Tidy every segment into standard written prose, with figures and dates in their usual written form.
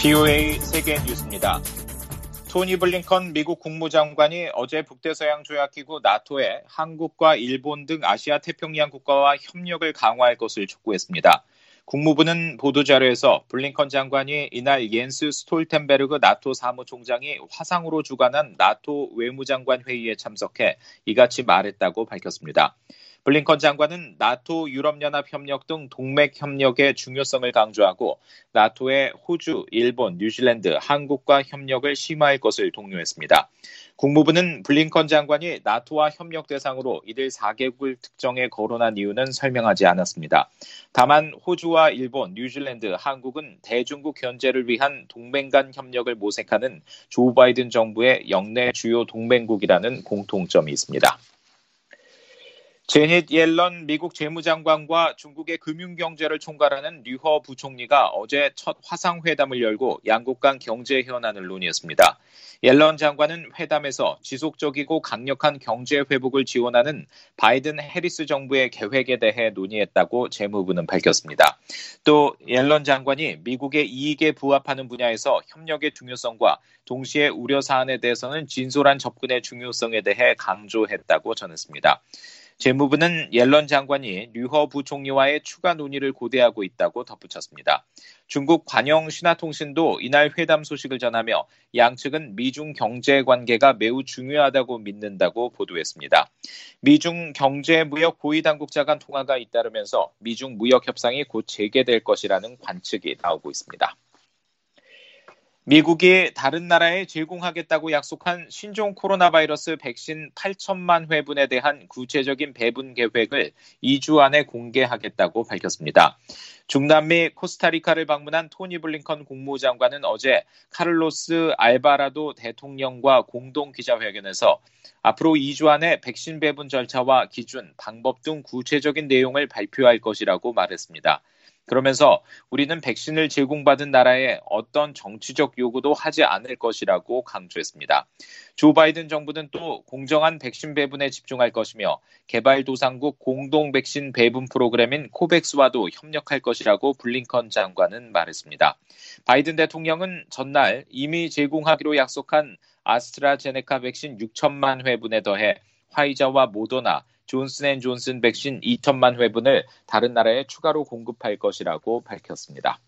VOA 세계 뉴스입니다. 토니 블링컨 미국 국무장관이 어제 북대서양조약기구 나토에 한국과 일본 등 아시아 태평양 국가와 협력을 강화할 것을 촉구했습니다. 국무부는 보도자료에서 블링컨 장관이 이날 옌스 스톨텐베르그 나토 사무총장이 화상으로 주관한 나토 외무장관 회의에 참석해 이같이 말했다고 밝혔습니다. 블링컨 장관은 나토 유럽연합 협력 등 동맥 협력의 중요성을 강조하고 나토의 호주, 일본, 뉴질랜드, 한국과 협력을 심화할 것을 독려했습니다. 국무부는 블링컨 장관이 나토와 협력 대상으로 이들 4개국을 특정해 거론한 이유는 설명하지 않았습니다. 다만 호주와 일본, 뉴질랜드, 한국은 대중국 견제를 위한 동맹 간 협력을 모색하는 조 바이든 정부의 역내 주요 동맹국이라는 공통점이 있습니다. 제닛 옐런 미국 재무장관과 중국의 금융경제를 총괄하는 류허 부총리가 어제 첫 화상회담을 열고 양국 간 경제 현안을 논의했습니다. 옐런 장관은 회담에서 지속적이고 강력한 경제 회복을 지원하는 바이든 해리스 정부의 계획에 대해 논의했다고 재무부는 밝혔습니다. 또 옐런 장관이 미국의 이익에 부합하는 분야에서 협력의 중요성과 동시에 우려 사안에 대해서는 진솔한 접근의 중요성에 대해 강조했다고 전했습니다. 재무부는 옐런 장관이 류허 부총리와의 추가 논의를 고대하고 있다고 덧붙였습니다. 중국 관영신화통신도 이날 회담 소식을 전하며 양측은 미중 경제 관계가 매우 중요하다고 믿는다고 보도했습니다. 미중 경제 무역 고위 당국자 간 통화가 잇따르면서 미중 무역 협상이 곧 재개될 것이라는 관측이 나오고 있습니다. 미국이 다른 나라에 제공하겠다고 약속한 신종 코로나 바이러스 백신 8천만 회분에 대한 구체적인 배분 계획을 2주 안에 공개하겠다고 밝혔습니다. 중남미 코스타리카를 방문한 토니 블링컨 국무장관은 어제 카를로스 알바라도 대통령과 공동 기자회견에서 앞으로 2주 안에 백신 배분 절차와 기준, 방법 등 구체적인 내용을 발표할 것이라고 말했습니다. 그러면서 우리는 백신을 제공받은 나라에 어떤 정치적 요구도 하지 않을 것이라고 강조했습니다. 조 바이든 정부는 또 공정한 백신 배분에 집중할 것이며 개발도상국 공동 백신 배분 프로그램인 코백스와도 협력할 것이라고 블링컨 장관은 말했습니다. 바이든 대통령은 전날 이미 제공하기로 약속한 아스트라제네카 백신 6천만 회분에 더해 화이자와 모더나, 존슨앤존슨 백신 2천만 회분을 다른 나라에 추가로 공급할 것이라고 밝혔습니다.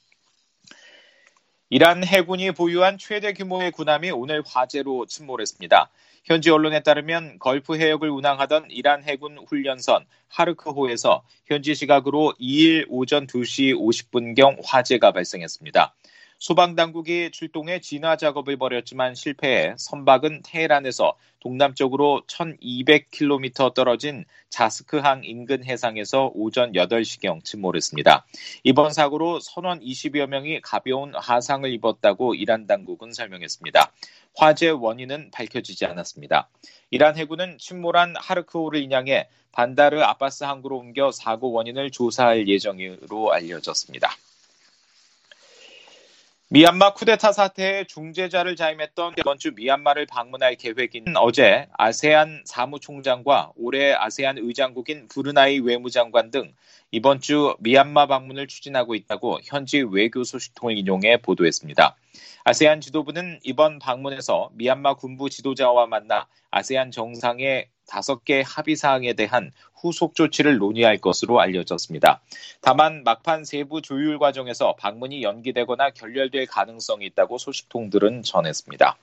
이란 해군이 보유한 최대 규모의 군함이 오늘 화재로 침몰했습니다. 현지 언론에 따르면 걸프 해역을 운항하던 이란 해군 훈련선 하르크호에서 현지 시각으로 2일 오전 2시 50분경 화재가 발생했습니다. 소방당국이 출동해 진화 작업을 벌였지만 실패해 선박은 테헤란에서 동남쪽으로 1200km 떨어진 자스크항 인근 해상에서 오전 8시경 침몰했습니다. 이번 사고로 선원 20여 명이 가벼운 화상을 입었다고 이란 당국은 설명했습니다. 화재 원인은 밝혀지지 않았습니다. 이란 해군은 침몰한 하르크호를 인양해 반다르 아바스 항구로 옮겨 사고 원인을 조사할 예정으로 알려졌습니다. 미얀마 쿠데타 사태의 중재자를 자임했던 이번 주 미얀마를 방문할 계획인 어제 아세안 사무총장과 올해 아세안 의장국인 브루나이 외무장관 등 이번 주 미얀마 방문을 추진하고 있다고 현지 외교 소식통을 인용해 보도했습니다. 아세안 지도부는 이번 방문에서 미얀마 군부 지도자와 만나 아세안 정상의 5개 합의 사항에 대한 후속 조치를 논의할 것으로 알려졌습니다. 다만 막판 세부 조율 과정에서 방문이 연기되거나 결렬될 가능성이 있다고 소식통들은 전했습니다.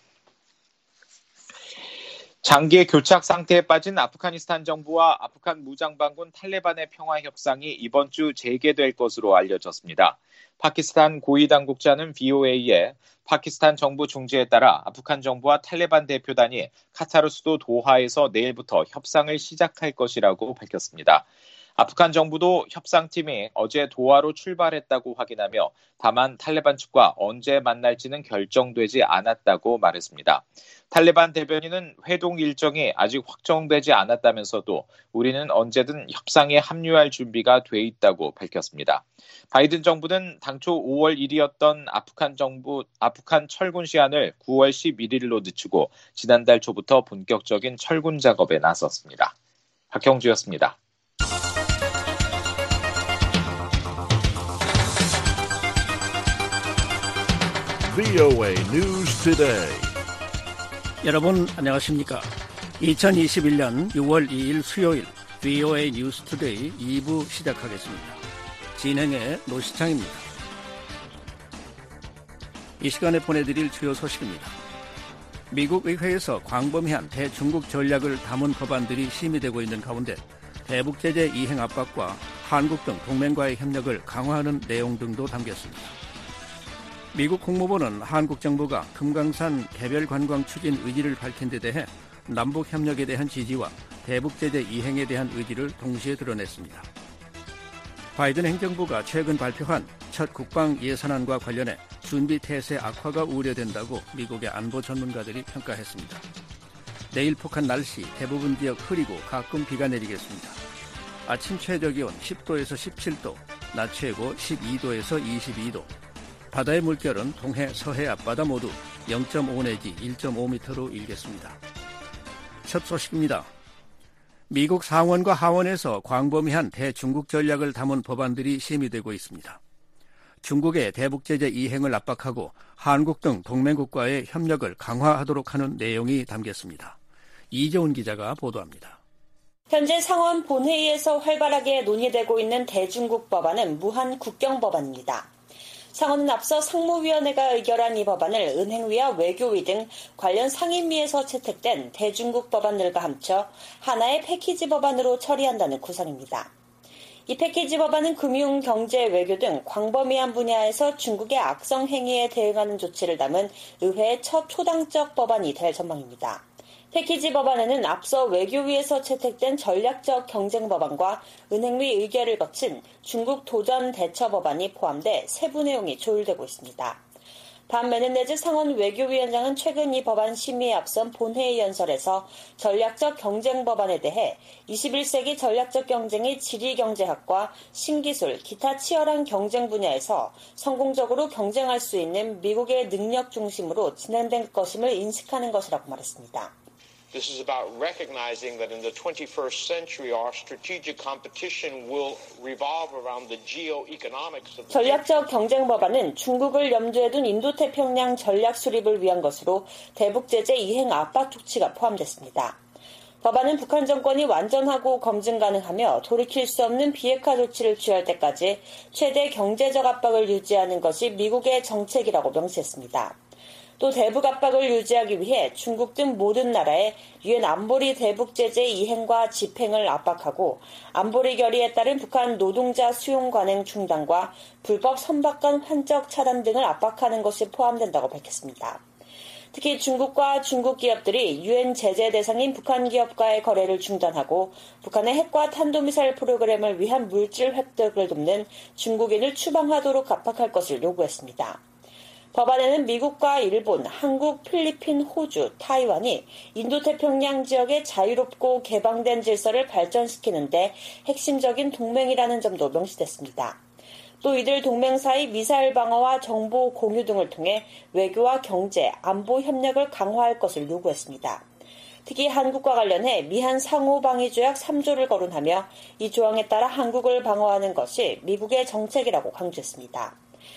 장기 교착 상태에 빠진 아프가니스탄 정부와 아프간 무장반군 탈레반의 평화 협상이 이번 주 재개될 것으로 알려졌습니다. 파키스탄 고위 당국자는 VOA에 파키스탄 정부 중재에 따라 아프간 정부와 탈레반 대표단이 카타르 수도 도하에서 내일부터 협상을 시작할 것이라고 밝혔습니다. 아프간 정부도 협상팀이 어제 도하로 출발했다고 확인하며 다만 탈레반 측과 언제 만날지는 결정되지 않았다고 말했습니다. 탈레반 대변인은 회동 일정이 아직 확정되지 않았다면서도 우리는 언제든 협상에 합류할 준비가 돼 있다고 밝혔습니다. 바이든 정부는 당초 5월 1일이었던 아프간 철군 시한을 9월 11일로 늦추고 지난달 초부터 본격적인 철군 작업에 나섰습니다. 박형주였습니다. VOA News Today. 여러분 안녕하십니까? 2021년 6월 2일 수요일 VOA News Today 2부 시작하겠습니다. 진행의 노시창입니다. 이 시간에 보내드릴 주요 소식입니다. 미국 의회에서 광범위한 대중국 전략을 담은 법안들이 심의되고 있는 가운데 대북 제재 이행 압박과 한국 등 동맹과의 협력을 강화하는 내용 등도 담겼습니다. 미국 국무부는 한국 정부가 금강산 개별 관광 추진 의지를 밝힌 데 대해 남북 협력에 대한 지지와 대북 제재 이행에 대한 의지를 동시에 드러냈습니다. 바이든 행정부가 최근 발표한 첫 국방 예산안과 관련해 준비 태세 악화가 우려된다고 미국의 안보 전문가들이 평가했습니다. 내일 폭한 날씨, 대부분 지역 흐리고 가끔 비가 내리겠습니다. 아침 최저 기온 10도에서 17도, 낮 최고 12도에서 22도. 바다의 물결은 동해, 서해 앞바다 모두 0.5 내지 1.5m로 일겠습니다. 첫 소식입니다. 미국 상원과 하원에서 광범위한 대중국 전략을 담은 법안들이 심의되고 있습니다. 중국의 대북 제재 이행을 압박하고 한국 등 동맹국과의 협력을 강화하도록 하는 내용이 담겼습니다. 이재훈 기자가 보도합니다. 현재 상원 본회의에서 활발하게 논의되고 있는 대중국 법안은 무한 국경 법안입니다. 상원은 앞서 상무위원회가 의결한 이 법안을 은행위와 외교위 등 관련 상임위에서 채택된 대중국 법안들과 합쳐 하나의 패키지 법안으로 처리한다는 구성입니다. 이 패키지 법안은 금융, 경제, 외교 등 광범위한 분야에서 중국의 악성 행위에 대응하는 조치를 담은 의회의 첫 초당적 법안이 될 전망입니다. 패키지 법안에는 앞서 외교위에서 채택된 전략적 경쟁 법안과 은행위 의결을 거친 중국 도전 대처 법안이 포함돼 세부 내용이 조율되고 있습니다. 반 메네데즈 상원 외교위원장은 최근 이 법안 심의에 앞선 본회의 연설에서 전략적 경쟁 법안에 대해 21세기 전략적 경쟁이 지리경제학과 신기술, 기타 치열한 경쟁 분야에서 성공적으로 경쟁할 수 있는 미국의 능력 중심으로 진행된 것임을 인식하는 것이라고 말했습니다. This is about recognizing that in the 21st century our strategic competition will revolve around the geoeconomics of the 전략적 경쟁 법안은 중국을 염두에 둔 인도태평양 전략 수립을 위한 것으로 대북 제재 이행 압박 조치가 포함됐습니다. 법안은 북한 정권이 완전하고 검증 가능하며 돌이킬 수 없는 비핵화 조치를 취할 때까지 최대 경제적 압박을 유지하는 것이 미국의 정책이라고 명시했습니다. 또 대북 압박을 유지하기 위해 중국 등 모든 나라에 유엔 안보리 대북 제재 이행과 집행을 압박하고 안보리 결의에 따른 북한 노동자 수용 관행 중단과 불법 선박간 환적 차단 등을 압박하는 것이 포함된다고 밝혔습니다. 특히 중국과 중국 기업들이 유엔 제재 대상인 북한 기업과의 거래를 중단하고 북한의 핵과 탄도미사일 프로그램을 위한 물질 획득을 돕는 중국인을 추방하도록 압박할 것을 요구했습니다. 법안에는 미국과 일본, 한국, 필리핀, 호주, 타이완이 인도태평양 지역의 자유롭고 개방된 질서를 발전시키는 데 핵심적인 동맹이라는 점도 명시됐습니다. 또 이들 동맹 사이 미사일 방어와 정보 공유 등을 통해 외교와 경제, 안보 협력을 강화할 것을 요구했습니다. 특히 한국과 관련해 미한 상호방위조약 3조를 거론하며 이 조항에 따라 한국을 방어하는 것이 미국의 정책이라고 강조했습니다.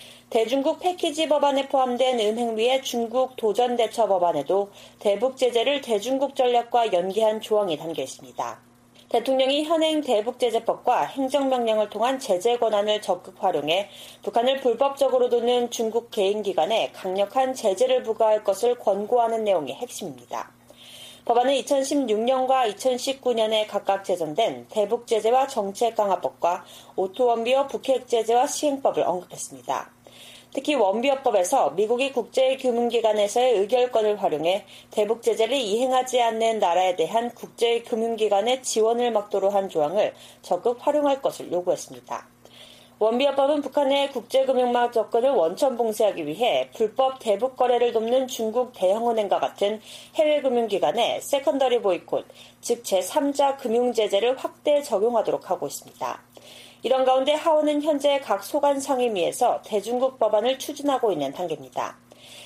대중국 패키지 법안에 포함된 은행위의 중국 도전 대처 법안에도 대북 제재를 대중국 전략과 연계한 조항이 담겨 있습니다. 대통령이 현행 대북 제재법과 행정명령을 통한 제재 권한을 적극 활용해 북한을 불법적으로 돕는 중국 개인기관에 강력한 제재를 부과할 것을 권고하는 내용이 핵심입니다. 법안은 2016년과 2019년에 각각 제정된 대북 제재와 정책 강화법과 오토원비어 북핵 제재와 시행법을 언급했습니다. 특히 원비어법에서 미국이 국제금융기관에서의 의결권을 활용해 대북 제재를 이행하지 않는 나라에 대한 국제금융기관의 지원을 막도로 한 조항을 적극 활용할 것을 요구했습니다. 원비어법은 북한의 국제금융망 접근을 원천 봉쇄하기 위해 불법 대북 거래를 돕는 중국 대형은행과 같은 해외금융기관에 세컨더리 보이콧, 즉 제3자 금융제재를 확대 적용하도록 하고 있습니다. 이런 가운데 하원은 현재 각 소관 상임위에서 대중국 법안을 추진하고 있는 단계입니다.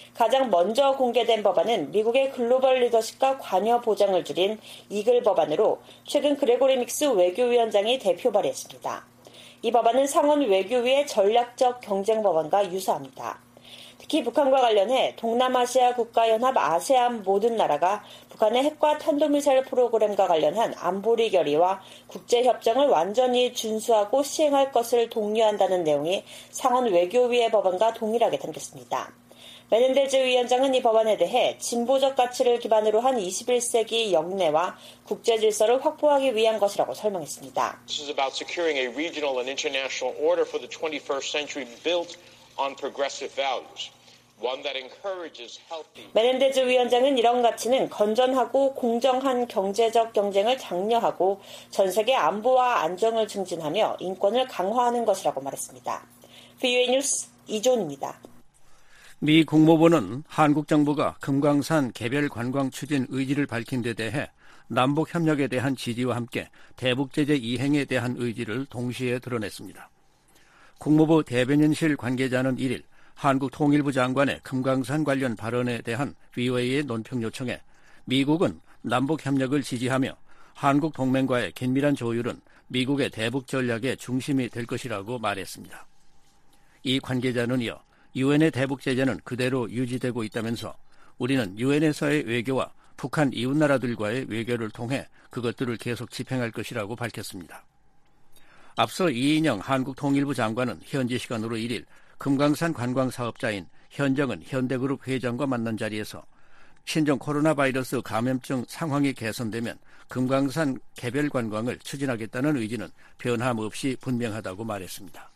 가장 먼저 공개된 법안은 미국의 글로벌 리더십과 관여 보장을 줄인 이글 법안으로 최근 그레고리 믹스 외교위원장이 대표 발의했습니다. 이 법안은 상원 외교위의 전략적 경쟁 법안과 유사합니다. 특히 북한과 관련해 동남아시아 국가연합 아세안 모든 나라가 북한의 핵과 탄도미사일 프로그램과 관련한 안보리 결의와 국제협정을 완전히 준수하고 시행할 것을 독려한다는 내용이 상원 외교위의 법안과 동일하게 담겼습니다. 메넨데즈 위원장은 이 법안에 대해 진보적 가치를 기반으로 한 21세기 영내와 국제 질서를 확보하기 위한 것이라고 설명했습니다. This is about securing a regional and international order for the 21st century built on progressive values. One that encourages healthy. 메넨데즈 위원장은 이런 가치는 건전하고 공정한 경제적 경쟁을 장려하고 전 세계 안보와 안정을 증진하며 인권을 강화하는 것이라고 말했습니다. VOA 뉴스 이존입니다. 미 국무부는 한국 정부가 금강산 개별 관광 추진 의지를 밝힌 데 대해 남북 협력에 대한 지지와 함께 대북 제재 이행에 대한 의지를 동시에 드러냈습니다. 국무부 대변인실 관계자는 1일 한국 통일부 장관의 금강산 관련 발언에 대한 VOA의 논평 요청에 미국은 남북 협력을 지지하며 한국 동맹과의 긴밀한 조율은 미국의 대북 전략의 중심이 될 것이라고 말했습니다. 이 관계자는 이어 유엔의 대북 제재는 그대로 유지되고 있다면서 우리는 유엔에서의 외교와 북한 이웃나라들과의 외교를 통해 그것들을 계속 집행할 것이라고 밝혔습니다. 앞서 이인영 한국 통일부 장관은 현지 시간으로 1일 금강산 관광사업자인 현정은 현대그룹 회장과 만난 자리에서 신종 코로나 바이러스 감염증 상황이 개선되면 금강산 개별 관광을 추진하겠다는 의지는 변함없이 분명하다고 말했습니다.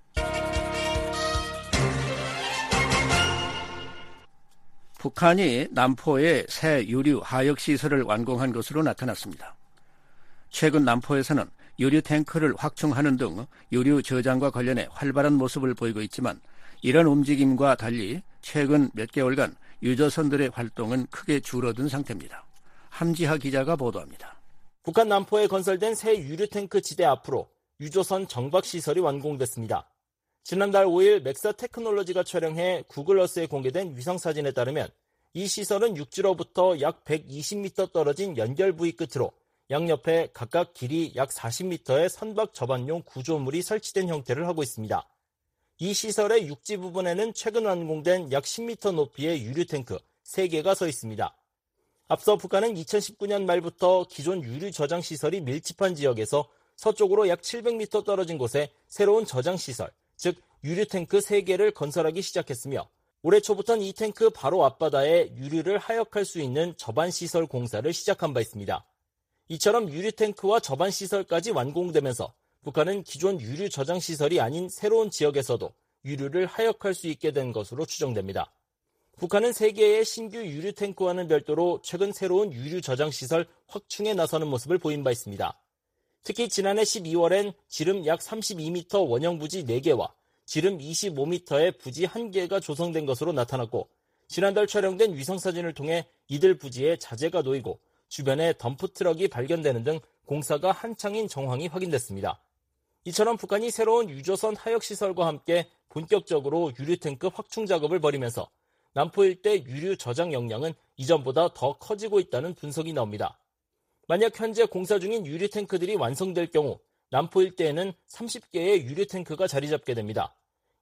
북한이 남포에 새 유류 하역시설을 완공한 것으로 나타났습니다. 최근 남포에서는 유류 탱크를 확충하는 등 유류 저장과 관련해 활발한 모습을 보이고 있지만 이런 움직임과 달리 최근 몇 개월간 유조선들의 활동은 크게 줄어든 상태입니다. 함지하 기자가 보도합니다. 북한 남포에 건설된 새 유류 탱크 지대 앞으로 유조선 정박시설이 완공됐습니다. 지난달 5일 맥사 테크놀로지가 촬영해 구글어스에 공개된 위성사진에 따르면 이 시설은 육지로부터 약 120m 떨어진 연결 부위 끝으로 양옆에 각각 길이 약 40m의 선박 접안용 구조물이 설치된 형태를 하고 있습니다. 이 시설의 육지 부분에는 최근 완공된 약 10m 높이의 유류 탱크 3개가 서 있습니다. 앞서 북한은 2019년 말부터 기존 유류 저장 시설이 밀집한 지역에서 서쪽으로 약 700m 떨어진 곳에 새로운 저장 시설, 즉 유류 탱크 3개를 건설하기 시작했으며 올해 초부터는 이 탱크 바로 앞바다에 유류를 하역할 수 있는 접안시설 공사를 시작한 바 있습니다. 이처럼 유류 탱크와 접안시설까지 완공되면서 북한은 기존 유류 저장시설이 아닌 새로운 지역에서도 유류를 하역할 수 있게 된 것으로 추정됩니다. 북한은 3개의 신규 유류 탱크와는 별도로 최근 새로운 유류 저장시설 확충에 나서는 모습을 보인 바 있습니다. 특히 지난해 12월엔 지름 약 32m 원형 부지 4개와 지름 25m의 부지 1개가 조성된 것으로 나타났고 지난달 촬영된 위성사진을 통해 이들 부지에 자재가 놓이고 주변에 덤프트럭이 발견되는 등 공사가 한창인 정황이 확인됐습니다. 이처럼 북한이 새로운 유조선 하역시설과 함께 본격적으로 유류탱크 확충 작업을 벌이면서 남포 일대 유류 저장 역량은 이전보다 더 커지고 있다는 분석이 나옵니다. 만약 현재 공사 중인 유류 탱크들이 완성될 경우 남포 일대에는 30개의 유류 탱크가 자리 잡게 됩니다.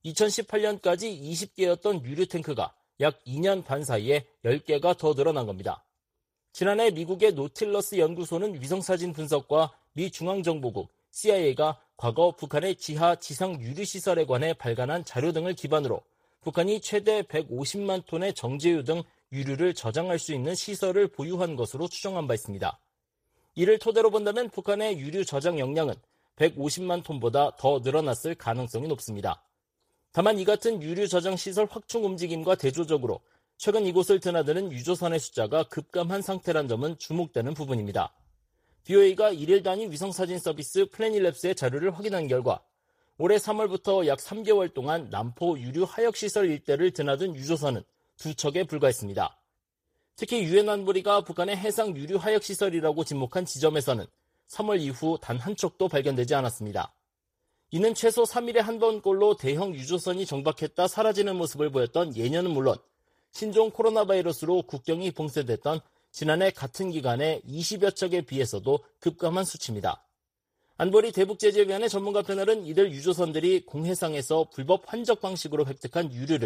2018년까지 20개였던 유류 탱크가 약 2년 반 사이에 10개가 더 늘어난 겁니다. 지난해 미국의 노틸러스 연구소는 위성사진 분석과 미 중앙정보국 CIA가 과거 북한의 지하 지상 유류시설에 관해 발간한 자료 등을 기반으로 북한이 최대 150만 톤의 정제유 등 유류를 저장할 수 있는 시설을 보유한 것으로 추정한 바 있습니다. 이를 토대로 본다면 북한의 유류 저장 역량은 150만 톤보다 더 늘어났을 가능성이 높습니다. 다만 이 같은 유류 저장 시설 확충 움직임과 대조적으로 최근 이곳을 드나드는 유조선의 숫자가 급감한 상태란 점은 주목되는 부분입니다. BOA가 1일 단위 위성사진 서비스 플래닛랩스의 자료를 확인한 결과 올해 3월부터 약 3개월 동안 남포 유류 하역시설 일대를 드나든 유조선은 2척에 불과했습니다. 특히 유엔 안보리가 북한의 해상 유류 하역시설이라고 지목한 지점에서는 3월 이후 단 한 척도 발견되지 않았습니다. 이는 최소 3일에 한 번꼴로 대형 유조선이 정박했다 사라지는 모습을 보였던 예년은 물론 신종 코로나 바이러스로 국경이 봉쇄됐던 지난해 같은 기간에 20여 척에 비해서도 급감한 수치입니다. 안보리 대북제재위원회 전문가 패널은 이들 유조선들이 공해상에서 불법 환적 방식으로 획득한 유류를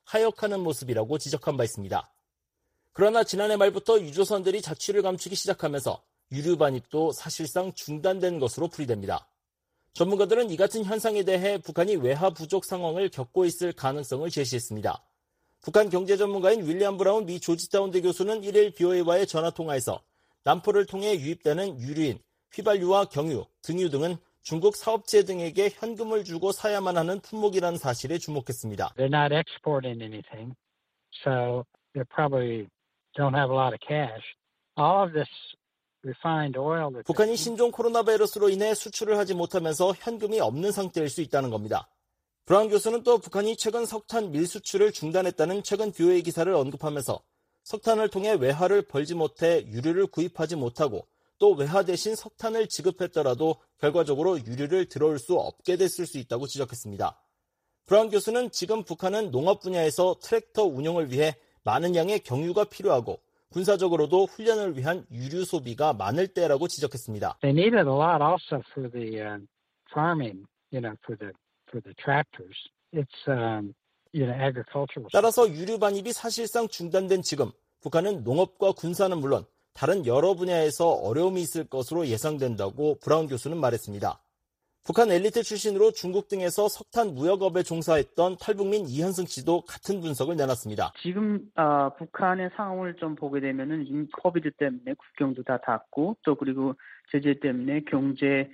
하역하는 모습이라고 지적한 바 있습니다. 그러나 지난해 말부터 유조선들이 자취를 감추기 시작하면서 유류 반입도 사실상 중단된 것으로 풀이됩니다. 전문가들은 이 같은 현상에 대해 북한이 외화 부족 상황을 겪고 있을 가능성을 제시했습니다. 북한 경제 전문가인 윌리엄 브라운 미 조지타운대 교수는 1일 BOA와의 전화통화에서 남포를 통해 유입되는 유류인 휘발유와 경유, 등유 등은 중국 사업체 등에게 현금을 주고 사야만 하는 품목이라는 사실에 주목했습니다. They're not exporting anything, so they probably don't have a lot of cash. All of this refined oil. 북한이 신종 코로나 바이러스로 인해 수출을 하지 못하면서 현금이 없는 상태일 수 있다는 겁니다. 브라운 교수는 또 북한이 최근 석탄 밀수출을 중단했다는 최근 BOA 기사를 언급하면서 석탄을 통해 외화를 벌지 못해 유류를 구입하지 못하고 또 외화 대신 석탄을 지급했더라도 결과적으로 유류를 들어올 수 없게 됐을 수 있다고 지적했습니다. 브라운 교수는 지금 북한은 농업 분야에서 트랙터 운용을 위해 많은 양의 경유가 필요하고 군사적으로도 훈련을 위한 유류 소비가 많을 때라고 지적했습니다. They needed a lot also for the farming, for the tractors. It's agricultural. 따라서 유류 반입이 사실상 중단된 지금 북한은 농업과 군사는 물론 다른 여러 분야에서 어려움이 있을 것으로 예상된다고 브라운 교수는 말했습니다. 북한 엘리트 출신으로 중국 등에서 석탄 무역업에 종사했던 탈북민 이현승 씨도 같은 분석을 내놨습니다. 지금 북한의 상황을 좀 보게 되면은 코비드 때문에 국경도 다 닫고 또 그리고 제재 때문에 경제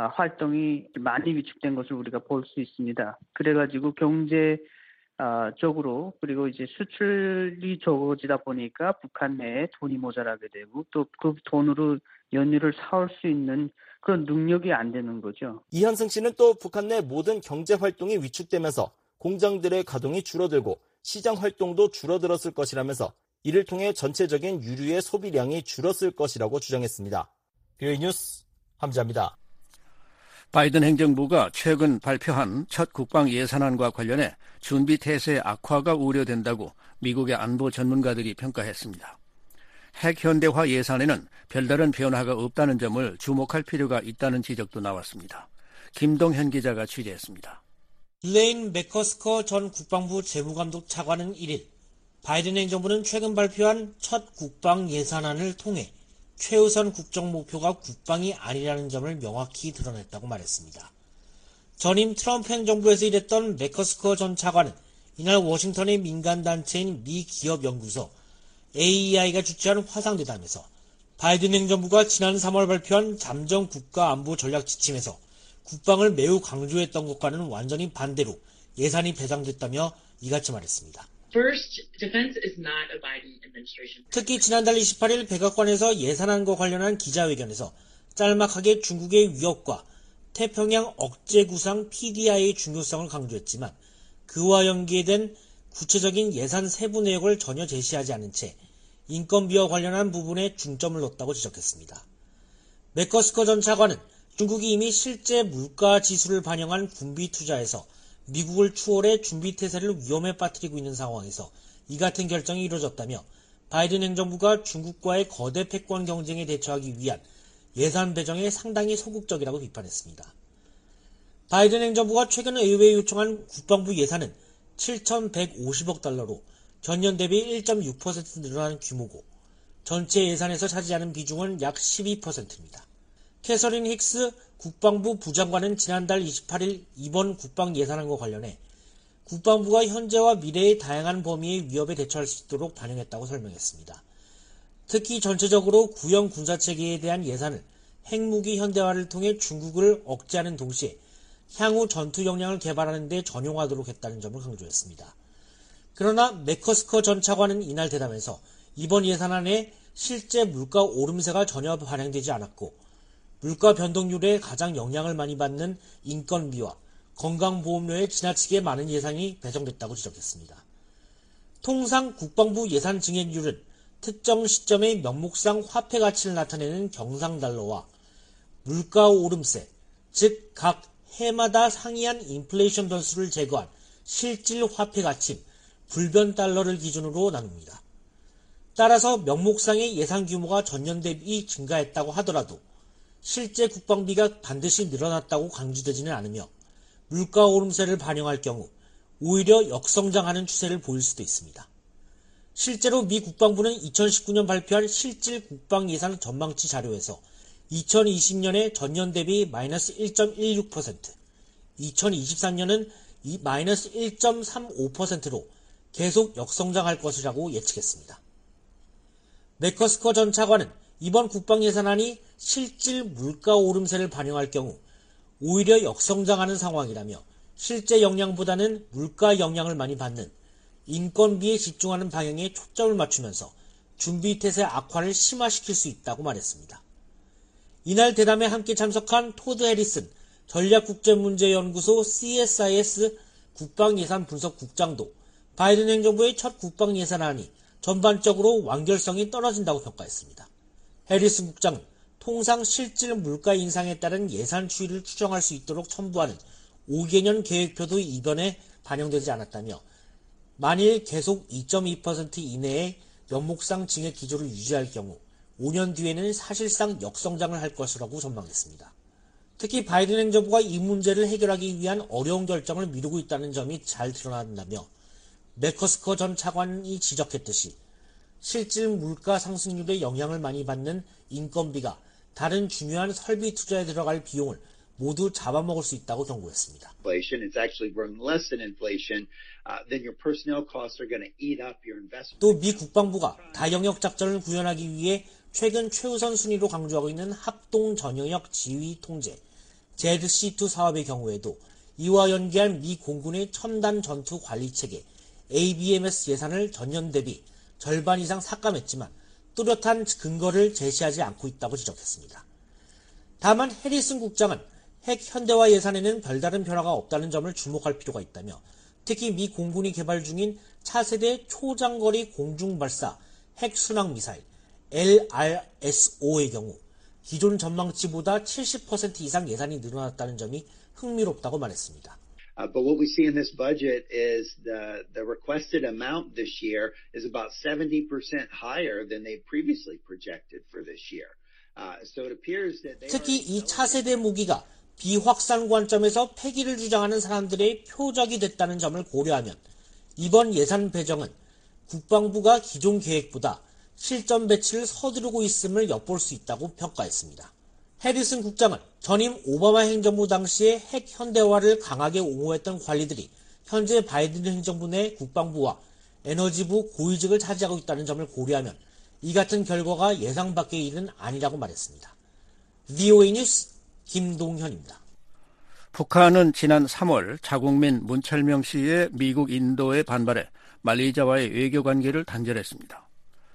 활동이 많이 위축된 것을 우리가 볼 수 있습니다. 그래가지고 경제 쪽으로 그리고 이제 수출이 적어지다 보니까 북한 내에 돈이 모자라게 되고 또 그 돈으로 연료를 사올 수 있는 그런 능력이 안 되는 거죠. 이현승 씨는 또 북한 내 모든 경제 활동이 위축되면서 공장들의 가동이 줄어들고 시장 활동도 줄어들었을 것이라면서 이를 통해 전체적인 유류의 소비량이 줄었을 것이라고 주장했습니다. BOA 뉴스 함지아입니다. 바이든 행정부가 최근 발표한 첫 국방 예산안과 관련해 준비 태세의 악화가 우려된다고 미국의 안보 전문가들이 평가했습니다. 핵 현대화 예산에는 별다른 변화가 없다는 점을 주목할 필요가 있다는 지적도 나왔습니다. 김동현 기자가 취재했습니다. 레인 맥커스커 전 국방부 재무감독 차관은 1일 바이든 행정부는 최근 발표한 첫 국방 예산안을 통해 최우선 국정 목표가 국방이 아니라는 점을 명확히 드러냈다고 말했습니다. 전임 트럼프 행정부에서 일했던 맥커스커 전 차관은 이날 워싱턴의 민간단체인 미 기업연구소 AEI가 주최한 화상대담에서 바이든 행정부가 지난 3월 발표한 잠정 국가안보 전략 지침에서 국방을 매우 강조했던 것과는 완전히 반대로 예산이 배상됐다며 이같이 말했습니다. 특히 지난달 28일 백악관에서 예산안과 관련한 기자회견에서 짤막하게 중국의 위협과 태평양 억제 구상 PDI의 중요성을 강조했지만 그와 연계된 구체적인 예산 세부 내역을 전혀 제시하지 않은 채 인건비와 관련한 부분에 중점을 뒀다고 지적했습니다. 맥커스커 전 차관은 중국이 이미 실제 물가 지수를 반영한 군비 투자에서 미국을 추월해 준비 태세를 위험에 빠뜨리고 있는 상황에서 이 같은 결정이 이루어졌다며 바이든 행정부가 중국과의 거대 패권 경쟁에 대처하기 위한 예산 배정에 상당히 소극적이라고 비판했습니다. 바이든 행정부가 최근 의회에 요청한 국방부 예산은 7,150억 달러로 전년 대비 1.6% 늘어난 규모고 전체 예산에서 차지하는 비중은 약 12%입니다. 캐서린 힉스 국방부 부장관은 지난달 28일 이번 국방 예산안과 관련해 국방부가 현재와 미래의 다양한 범위의 위협에 대처할 수 있도록 반영했다고 설명했습니다. 특히 전체적으로 구형 군사체계에 대한 예산을 핵무기 현대화를 통해 중국을 억제하는 동시에 향후 전투 역량을 개발하는 데 전용하도록 했다는 점을 강조했습니다. 그러나 맥커스커 전 차관은 이날 대담에서 이번 예산안에 실제 물가 오름세가 전혀 반영되지 않았고 물가 변동률에 가장 영향을 많이 받는 인건비와 건강보험료에 지나치게 많은 예산이 배정됐다고 지적했습니다. 통상 국방부 예산 증액률은 특정 시점의 명목상 화폐 가치를 나타내는 경상달러와 물가 오름세, 즉 각 해마다 상이한 인플레이션 변수를 제거한 실질 화폐 가치인 불변 달러를 기준으로 나눕니다. 따라서 명목상의 예산 규모가 전년 대비 증가했다고 하더라도 실제 국방비가 반드시 늘어났다고 강조되지는 않으며 물가 오름세를 반영할 경우 오히려 역성장하는 추세를 보일 수도 있습니다. 실제로 미 국방부는 2019년 발표한 실질 국방 예산 전망치 자료에서 2020년에 전년 대비 마이너스 1.16%, 2023년은 마이너스 1.35%로 계속 역성장할 것이라고 예측했습니다. 맥커스커 전 차관은 이번 국방 예산안이 실질 물가 오름세를 반영할 경우 오히려 역성장하는 상황이라며 실제 영향보다는 물가 영향을 많이 받는 인건비에 집중하는 방향에 초점을 맞추면서 준비 태세 악화를 심화시킬 수 있다고 말했습니다. 이날 대담에 함께 참석한 토드 해리슨 전략국제문제연구소 CSIS 국방예산분석국장도 바이든 행정부의 첫 국방예산안이 전반적으로 완결성이 떨어진다고 평가했습니다. 해리슨 국장은 통상 실질 물가 인상에 따른 예산 추이를 추정할 수 있도록 첨부하는 5개년 계획표도 이번에 반영되지 않았다며 만일 계속 2.2% 이내의 연목상 증액 기조를 유지할 경우 5년 뒤에는 사실상 역성장을 할 것이라고 전망했습니다. 특히 바이든 행정부가 이 문제를 해결하기 위한 어려운 결정을 미루고 있다는 점이 잘 드러난다며 맥커스커 전 차관이 지적했듯이 실질 물가 상승률에 영향을 많이 받는 인건비가 다른 중요한 설비 투자에 들어갈 비용을 모두 잡아먹을 수 있다고 경고했습니다. 또 미 국방부가 다영역 작전을 구현하기 위해 최근 최우선 순위로 강조하고 있는 합동 전영역 지휘 통제 ZC2 사업의 경우에도 이와 연계한 미 공군의 첨단 전투 관리 체계 ABMS 예산을 전년 대비 절반 이상 삭감했지만 뚜렷한 근거를 제시하지 않고 있다고 지적했습니다. 다만 해리슨 국장은 핵 현대화 예산에는 별다른 변화가 없다는 점을 주목할 필요가 있다며 특히 미 공군이 개발 중인 차세대 초장거리 공중발사 핵순항미사일 LRSO의 경우 기존 전망치보다 70% 이상 예산이 늘어났다는 점이 흥미롭다고 말했습니다. But what we see in this budget is the requested amount this year is about 70% higher than they previously projected for this year. So it appears that 특히 이 차세대 무기가 비확산 관점에서 폐기를 주장하는 사람들의 표적이 됐다는 점을 고려하면 이번 예산 배정은 국방부가 기존 계획보다 실전 배치를 서두르고 있음을 엿볼 수 있다고 평가했습니다. 해리슨 국장은 전임 오바마 행정부 당시에 핵 현대화를 강하게 옹호했던 관리들이 현재 바이든 행정부 내 국방부와 에너지부 고위직을 차지하고 있다는 점을 고려하면 이 같은 결과가 예상 밖의 일은 아니라고 말했습니다. VOA 뉴스 김동현입니다. 북한은 지난 3월 자국민 문철명 씨의 미국 인도에 반발해 말레이시아와의 외교관계를 단절했습니다.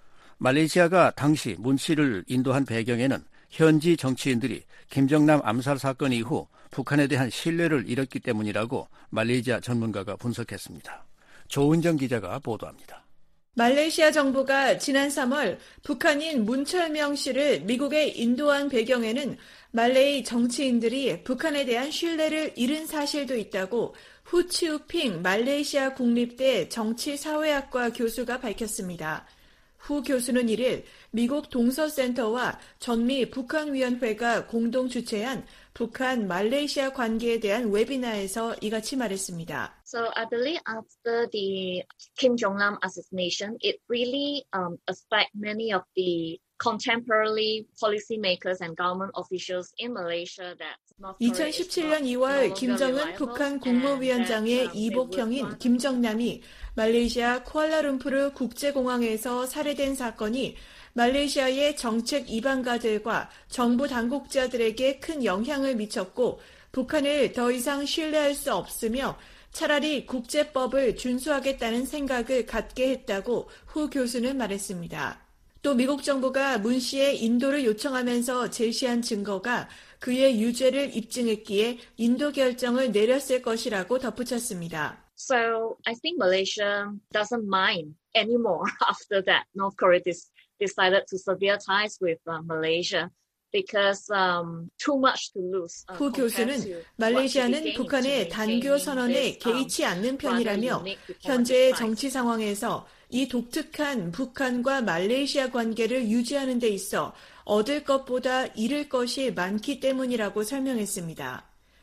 말레이시아가 당시 문 씨를 인도한 배경에는 현지 정치인들이 김정남 암살 사건 이후 북한에 대한 신뢰를 잃었기 때문이라고 말레이시아 전문가가 분석했습니다. 조은정 기자가 보도합니다. 말레이시아 정부가 지난 3월 북한인 문철명 씨를 미국에 인도한 배경에는 말레이 정치인들이 북한에 대한 신뢰를 잃은 사실도 있다고 후치우핑 말레이시아 국립대 정치사회학과 교수가 밝혔습니다. 후 교수는 1일 미국 동서센터와 전미 북한위원회가 공동 주최한 북한 말레이시아 관계에 대한 웨비나에서 이같이 말했습니다. So I believe after the Kim Jong-nam assassination, it really affected many of the contemporary policymakers and government officials in Malaysia that 2017년 2월 김정은 북한 국무위원장의 이복형인 김정남이 말레이시아 쿠알라룸푸르 국제공항에서 살해된 사건이 말레이시아의 정책 이방가들과 정부 당국자들에게 큰 영향을 미쳤고 북한을 더 이상 신뢰할 수 없으며 차라리 국제법을 준수하겠다는 생각을 갖게 했다고 후 교수는 말했습니다. 또 미국 정부가 문 씨의 인도를 요청하면서 제시한 증거가 그의 유죄를 입증했기에 인도 결정을 내렸을 것이라고 덧붙였습니다. So I think Malaysia doesn't mind anymore after that. North Korea decided to sever ties with Malaysia. Because too much to lose. 후 교수는 말레이시아는 북한의 단교 선언에 개의치 않는 편이라며 현재의 정치 상황에서 이 독특한 북한과 말레이시아 관계를 유지하는 데 있어 얻을 것보다 잃을 것이 많기 때문이라고 설명했습니다.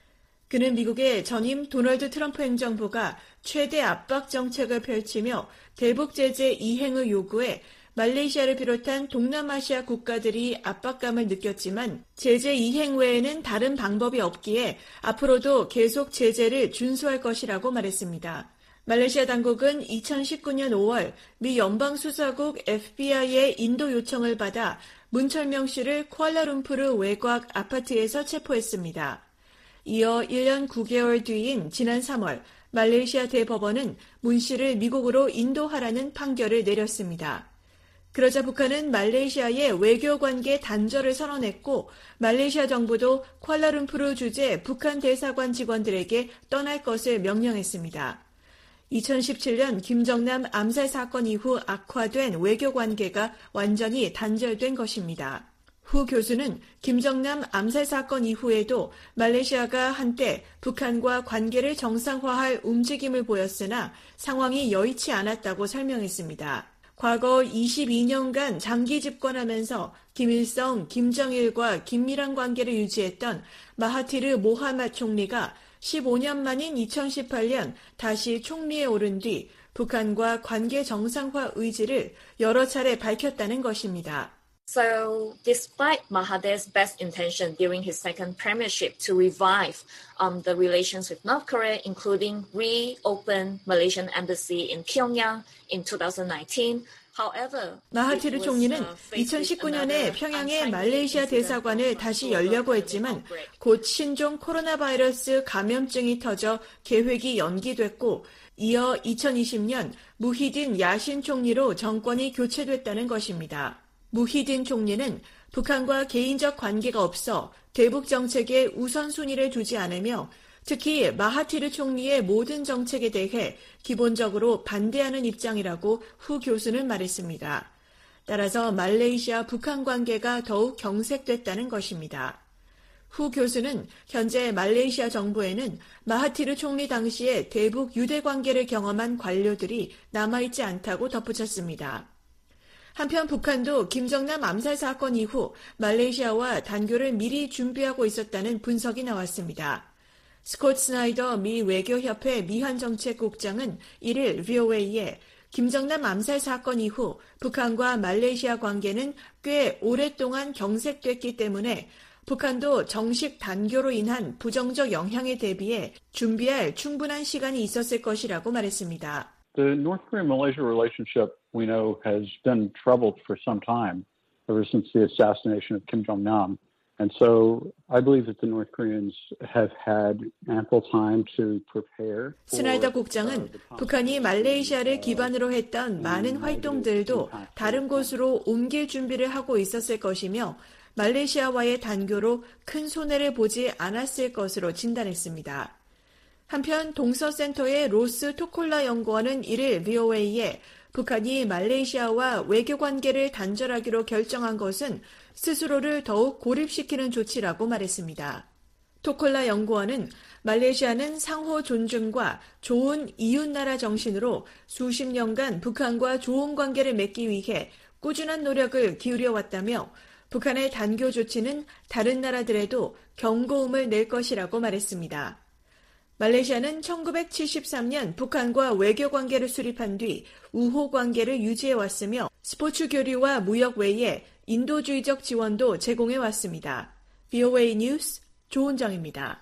그는 미국의 전임 도널드 트럼프 행정부가 최대 압박 정책을 펼치며 대북 제재 이행을 요구해 말레이시아를 비롯한 동남아시아 국가들이 압박감을 느꼈지만 제재 이행 외에는 다른 방법이 없기에 앞으로도 계속 제재를 준수할 것이라고 말했습니다. 말레이시아 당국은 2019년 5월 미 연방수사국 FBI의 인도 요청을 받아 문철명 씨를 쿠알라룸푸르 외곽 아파트에서 체포했습니다. 이어 1년 9개월 뒤인 지난 3월 말레이시아 대법원은 문 씨를 미국으로 인도하라는 판결을 내렸습니다. 그러자 북한은 말레이시아의 외교관계 단절을 선언했고 말레이시아 정부도 쿠알라룸푸르 주재 북한 대사관 직원들에게 떠날 것을 명령했습니다. 2017년 김정남 암살 사건 이후 악화된 외교관계가 완전히 단절된 것입니다. 후 교수는 김정남 암살 사건 이후에도 말레이시아가 한때 북한과 관계를 정상화할 움직임을 보였으나 상황이 여의치 않았다고 설명했습니다. 과거 22년간 장기 집권하면서 김일성, 김정일과 긴밀한 관계를 유지했던 마하티르 모하마드 총리가 15년 만인 2018년 다시 총리에 오른 뒤 북한과 관계 정상화 의지를 여러 차례 밝혔다는 것입니다. So, despite Mahathir's best intention during his second premiership to revive the relations with North Korea, including reopen Malaysian embassy in Pyongyang in 2019, 마하티르 총리는 2019년에 평양의 말레이시아 대사관을 다시 열려고 했지만 곧 신종 코로나 바이러스 감염증이 터져 계획이 연기됐고 이어 2020년 무히딘 야신 총리로 정권이 교체됐다는 것입니다. 무히딘 총리는 북한과 개인적 관계가 없어 대북 정책에 우선순위를 두지 않으며 특히 마하티르 총리의 모든 정책에 대해 기본적으로 반대하는 입장이라고 후 교수는 말했습니다. 따라서 말레이시아 북한 관계가 더욱 경색됐다는 것입니다. 후 교수는 현재 말레이시아 정부에는 마하티르 총리 당시에 대북 유대 관계를 경험한 관료들이 남아있지 않다고 덧붙였습니다. 한편 북한도 김정남 암살 사건 이후 말레이시아와 단교를 미리 준비하고 있었다는 분석이 나왔습니다. 스콧 스나이더 미 외교협회 미한정책국장은 1일 VOA에 김정남 암살 사건 이후 북한과 말레이시아 관계는 꽤 오랫동안 경색됐기 때문에 북한도 정식 단교로 인한 부정적 영향에 대비해 준비할 충분한 시간이 있었을 것이라고 말했습니다. The North Korea-Malaysia relationship we know has been troubled for some time, ever since the assassination of Kim Jong-nam. And so I believe that the North Koreans have had ample time to prepare. 스나이더 국장은 북한이 말레이시아를 기반으로 했던 많은 활동들도 다른 곳으로 옮길 준비를 하고 있었을 것이며 말레이시아와의 단교로 큰 손해를 보지 않았을 것으로 진단했습니다. 한편 동서센터의 로스 토콜라 연구원은 1일 VOA에 북한이 말레이시아와 외교관계를 단절하기로 결정한 것은 스스로를 더욱 고립시키는 조치라고 말했습니다. 토콜라 연구원은 말레이시아는 상호 존중과 좋은 이웃나라 정신으로 수십 년간 북한과 좋은 관계를 맺기 위해 꾸준한 노력을 기울여왔다며 북한의 단교 조치는 다른 나라들에도 경고음을 낼 것이라고 말했습니다. 말레이시아는 1973년 북한과 외교관계를 수립한 뒤 우호 관계를 유지해왔으며 스포츠 교류와 무역 외에 인도주의적 지원도 제공해왔습니다. VOA 뉴스 조은정입니다.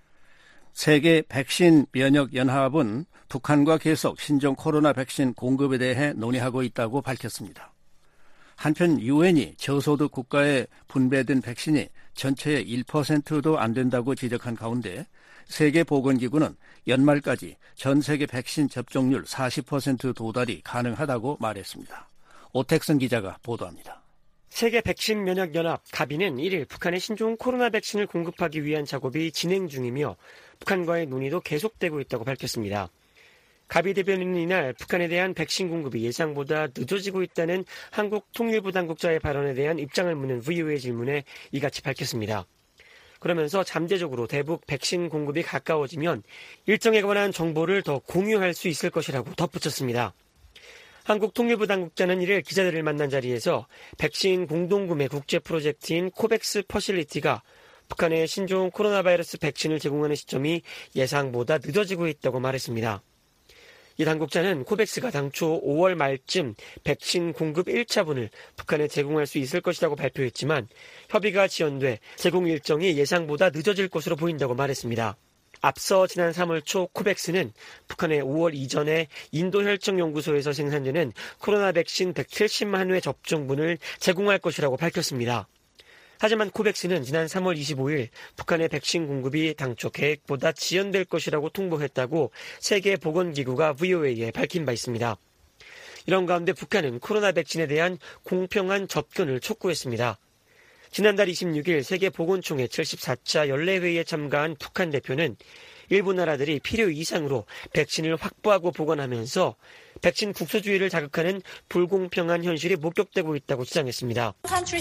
세계 백신 면역 연합은 북한과 계속 신종 코로나 백신 공급에 대해 논의하고 있다고 밝혔습니다. 한편 유엔이 저소득 국가에 분배된 백신이 전체의 1%도 안 된다고 지적한 가운데 세계보건기구는 연말까지 전 세계 백신 접종률 40% 도달이 가능하다고 말했습니다. 오택선 기자가 보도합니다. 세계 백신 면역 연합 가비는 1일 북한의 신종 코로나 백신을 공급하기 위한 작업이 진행 중이며 북한과의 논의도 계속되고 있다고 밝혔습니다. 가비 대변인은 이날 북한에 대한 백신 공급이 예상보다 늦어지고 있다는 한국 통일부 당국자의 발언에 대한 입장을 묻는 VOA 질문에 이같이 밝혔습니다. 그러면서 잠재적으로 대북 백신 공급이 가까워지면 일정에 관한 정보를 더 공유할 수 있을 것이라고 덧붙였습니다. 한국 통일부 당국자는 1일 기자들을 만난 자리에서 백신 공동구매 국제 프로젝트인 코백스 퍼실리티가 북한의 신종 코로나 바이러스 백신을 제공하는 시점이 예상보다 늦어지고 있다고 말했습니다. 이 당국자는 코백스가 당초 5월 말쯤 백신 공급 1차분을 북한에 제공할 수 있을 것이라고 발표했지만 협의가 지연돼 제공 일정이 예상보다 늦어질 것으로 보인다고 말했습니다. 앞서 지난 3월 초 코백스는 북한에 5월 이전에 인도혈청연구소에서 생산되는 코로나 백신 170만 회 접종분을 제공할 것이라고 밝혔습니다. 하지만 코백스는 지난 3월 25일 북한의 백신 공급이 당초 계획보다 지연될 것이라고 통보했다고 세계보건기구가 VOA에 밝힌 바 있습니다. 이런 가운데 북한은 코로나 백신에 대한 공평한 접근을 촉구했습니다. 지난달 26일 세계보건총회 74차 연례회의에 참가한 북한 대표는 일부 나라들이 필요 이상으로 백신을 확보하고 보관하면서 백신 국소주의를 자극하는 불공평한 현실이 목격되고 있다고 주장했습니다.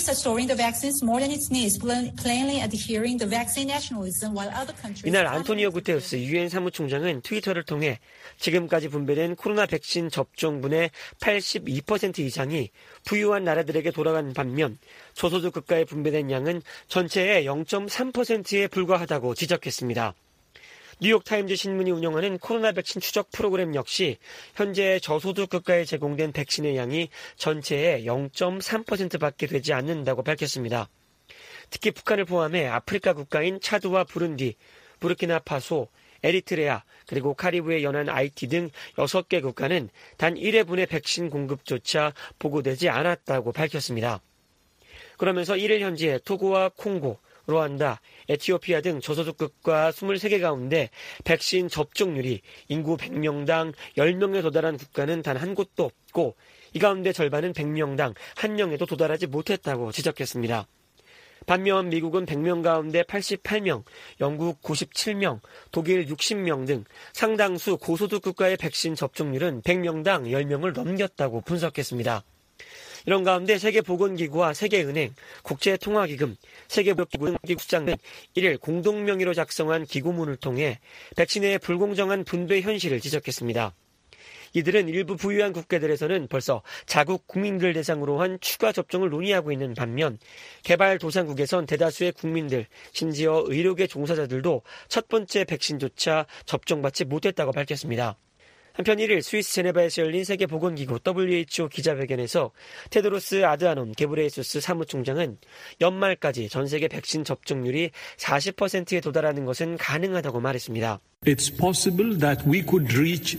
이날 안토니오 구테르스 유엔 사무총장은 트위터를 통해 지금까지 분배된 코로나 백신 접종분의 82% 이상이 부유한 나라들에게 돌아간 반면 저소득 국가에 분배된 양은 전체의 0.3%에 불과하다고 지적했습니다. 뉴욕타임즈 신문이 운영하는 코로나 백신 추적 프로그램 역시 현재 저소득 국가에 제공된 백신의 양이 전체의 0.3%밖에 되지 않는다고 밝혔습니다. 특히 북한을 포함해 아프리카 국가인 차드와 부룬디, 부르키나파소, 에리트레아, 그리고 카리브해 연안 하이티 등 6개 국가는 단 1회분의 백신 공급조차 보고되지 않았다고 밝혔습니다. 그러면서 1일 현재 토고와 콩고, 루안다, 에티오피아 등 저소득 국가 23개 가운데 백신 접종률이 인구 100명당 10명에 도달한 국가는 단 한 곳도 없고 이 가운데 절반은 100명당 1명에도 도달하지 못했다고 지적했습니다. 반면 미국은 100명 가운데 88명, 영국 97명, 독일 60명 등 상당수 고소득 국가의 백신 접종률은 100명당 10명을 넘겼다고 분석했습니다. 이런 가운데 세계보건기구와 세계은행, 국제통화기금, 세계무역기구 수장은 1일 공동명의로 작성한 기고문을 통해 백신의 불공정한 분배 현실을 지적했습니다. 이들은 일부 부유한 국가들에서는 벌써 자국 국민들 대상으로 한 추가 접종을 논의하고 있는 반면 개발도상국에선 대다수의 국민들, 심지어 의료계 종사자들도 첫 번째 백신조차 접종받지 못했다고 밝혔습니다. 한편 1일 스위스 제네바에서 열린 세계보건기구 WHO 기자회견에서 테드로스 아드하놈 게브레예수스 사무총장은 연말까지 전 세계 백신 접종률이 40%에 도달하는 것은 가능하다고 말했습니다. It's possible that we could reach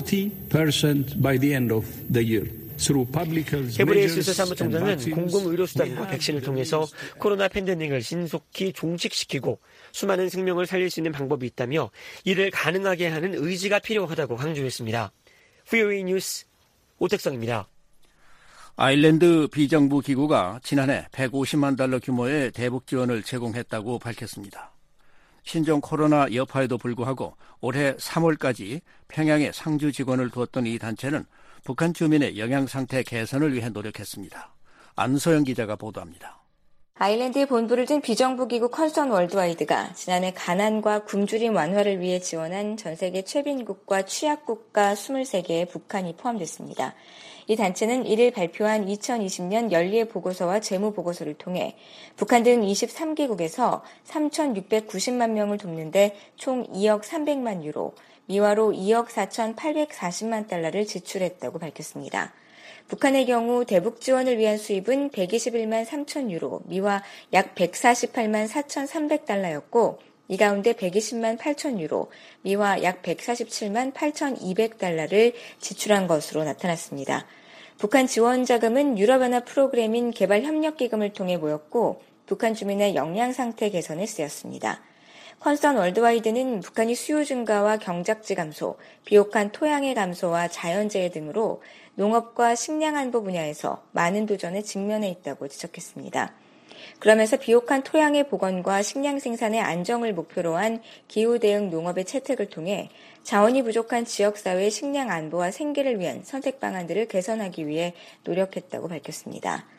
40% by the end of the year. 게브레예수스 사무총장은 공공의료수단과 백신을 통해서 코로나 팬데믹을 신속히 종식시키고 수많은 생명을 살릴 수 있는 방법이 있다며 이를 가능하게 하는 의지가 필요하다고 강조했습니다. VOA 뉴스 오택성입니다. 아일랜드 비정부 기구가 지난해 150만 달러 규모의 대북 지원을 제공했다고 밝혔습니다. 신종 코로나 여파에도 불구하고 올해 3월까지 평양에 상주 직원을 두었던 이 단체는 북한 주민의 영양 상태 개선을 위해 노력했습니다. 안소영 기자가 보도합니다. 아일랜드에 본부를 둔 비정부기구 컨선 월드와이드가 지난해 가난과 굶주림 완화를 위해 지원한 전 세계 최빈국가 취약국가 23개에 북한이 포함됐습니다. 이 단체는 1일 발표한 2020년 연리의 보고서와 재무보고서를 통해 북한 등 23개국에서 3,690만 명을 돕는데 총 2억 300만 유로, 미화로 2억 4,840만 달러를 지출했다고 밝혔습니다. 북한의 경우 대북 지원을 위한 수입은 121만 3천 유로, 미화 약 148만 4,300달러였고 이 가운데 120만 8천 유로, 미화 약 147만 8,200달러를 지출한 것으로 나타났습니다. 북한 지원 자금은 유럽연합 프로그램인 개발협력기금을 통해 모였고 북한 주민의 영양 상태 개선에 쓰였습니다. 컨선 월드와이드는 북한이 수요 증가와 경작지 감소, 비옥한 토양의 감소와 자연재해 등으로 농업과 식량 안보 분야에서 많은 도전에 직면해 있다고 지적했습니다. 그러면서 비옥한 토양의 복원과 식량 생산의 안정을 목표로 한 기후 대응 농업의 채택을 통해 자원이 부족한 지역사회의 식량 안보와 생계를 위한 선택 방안들을 개선하기 위해 노력했다고 밝혔습니다.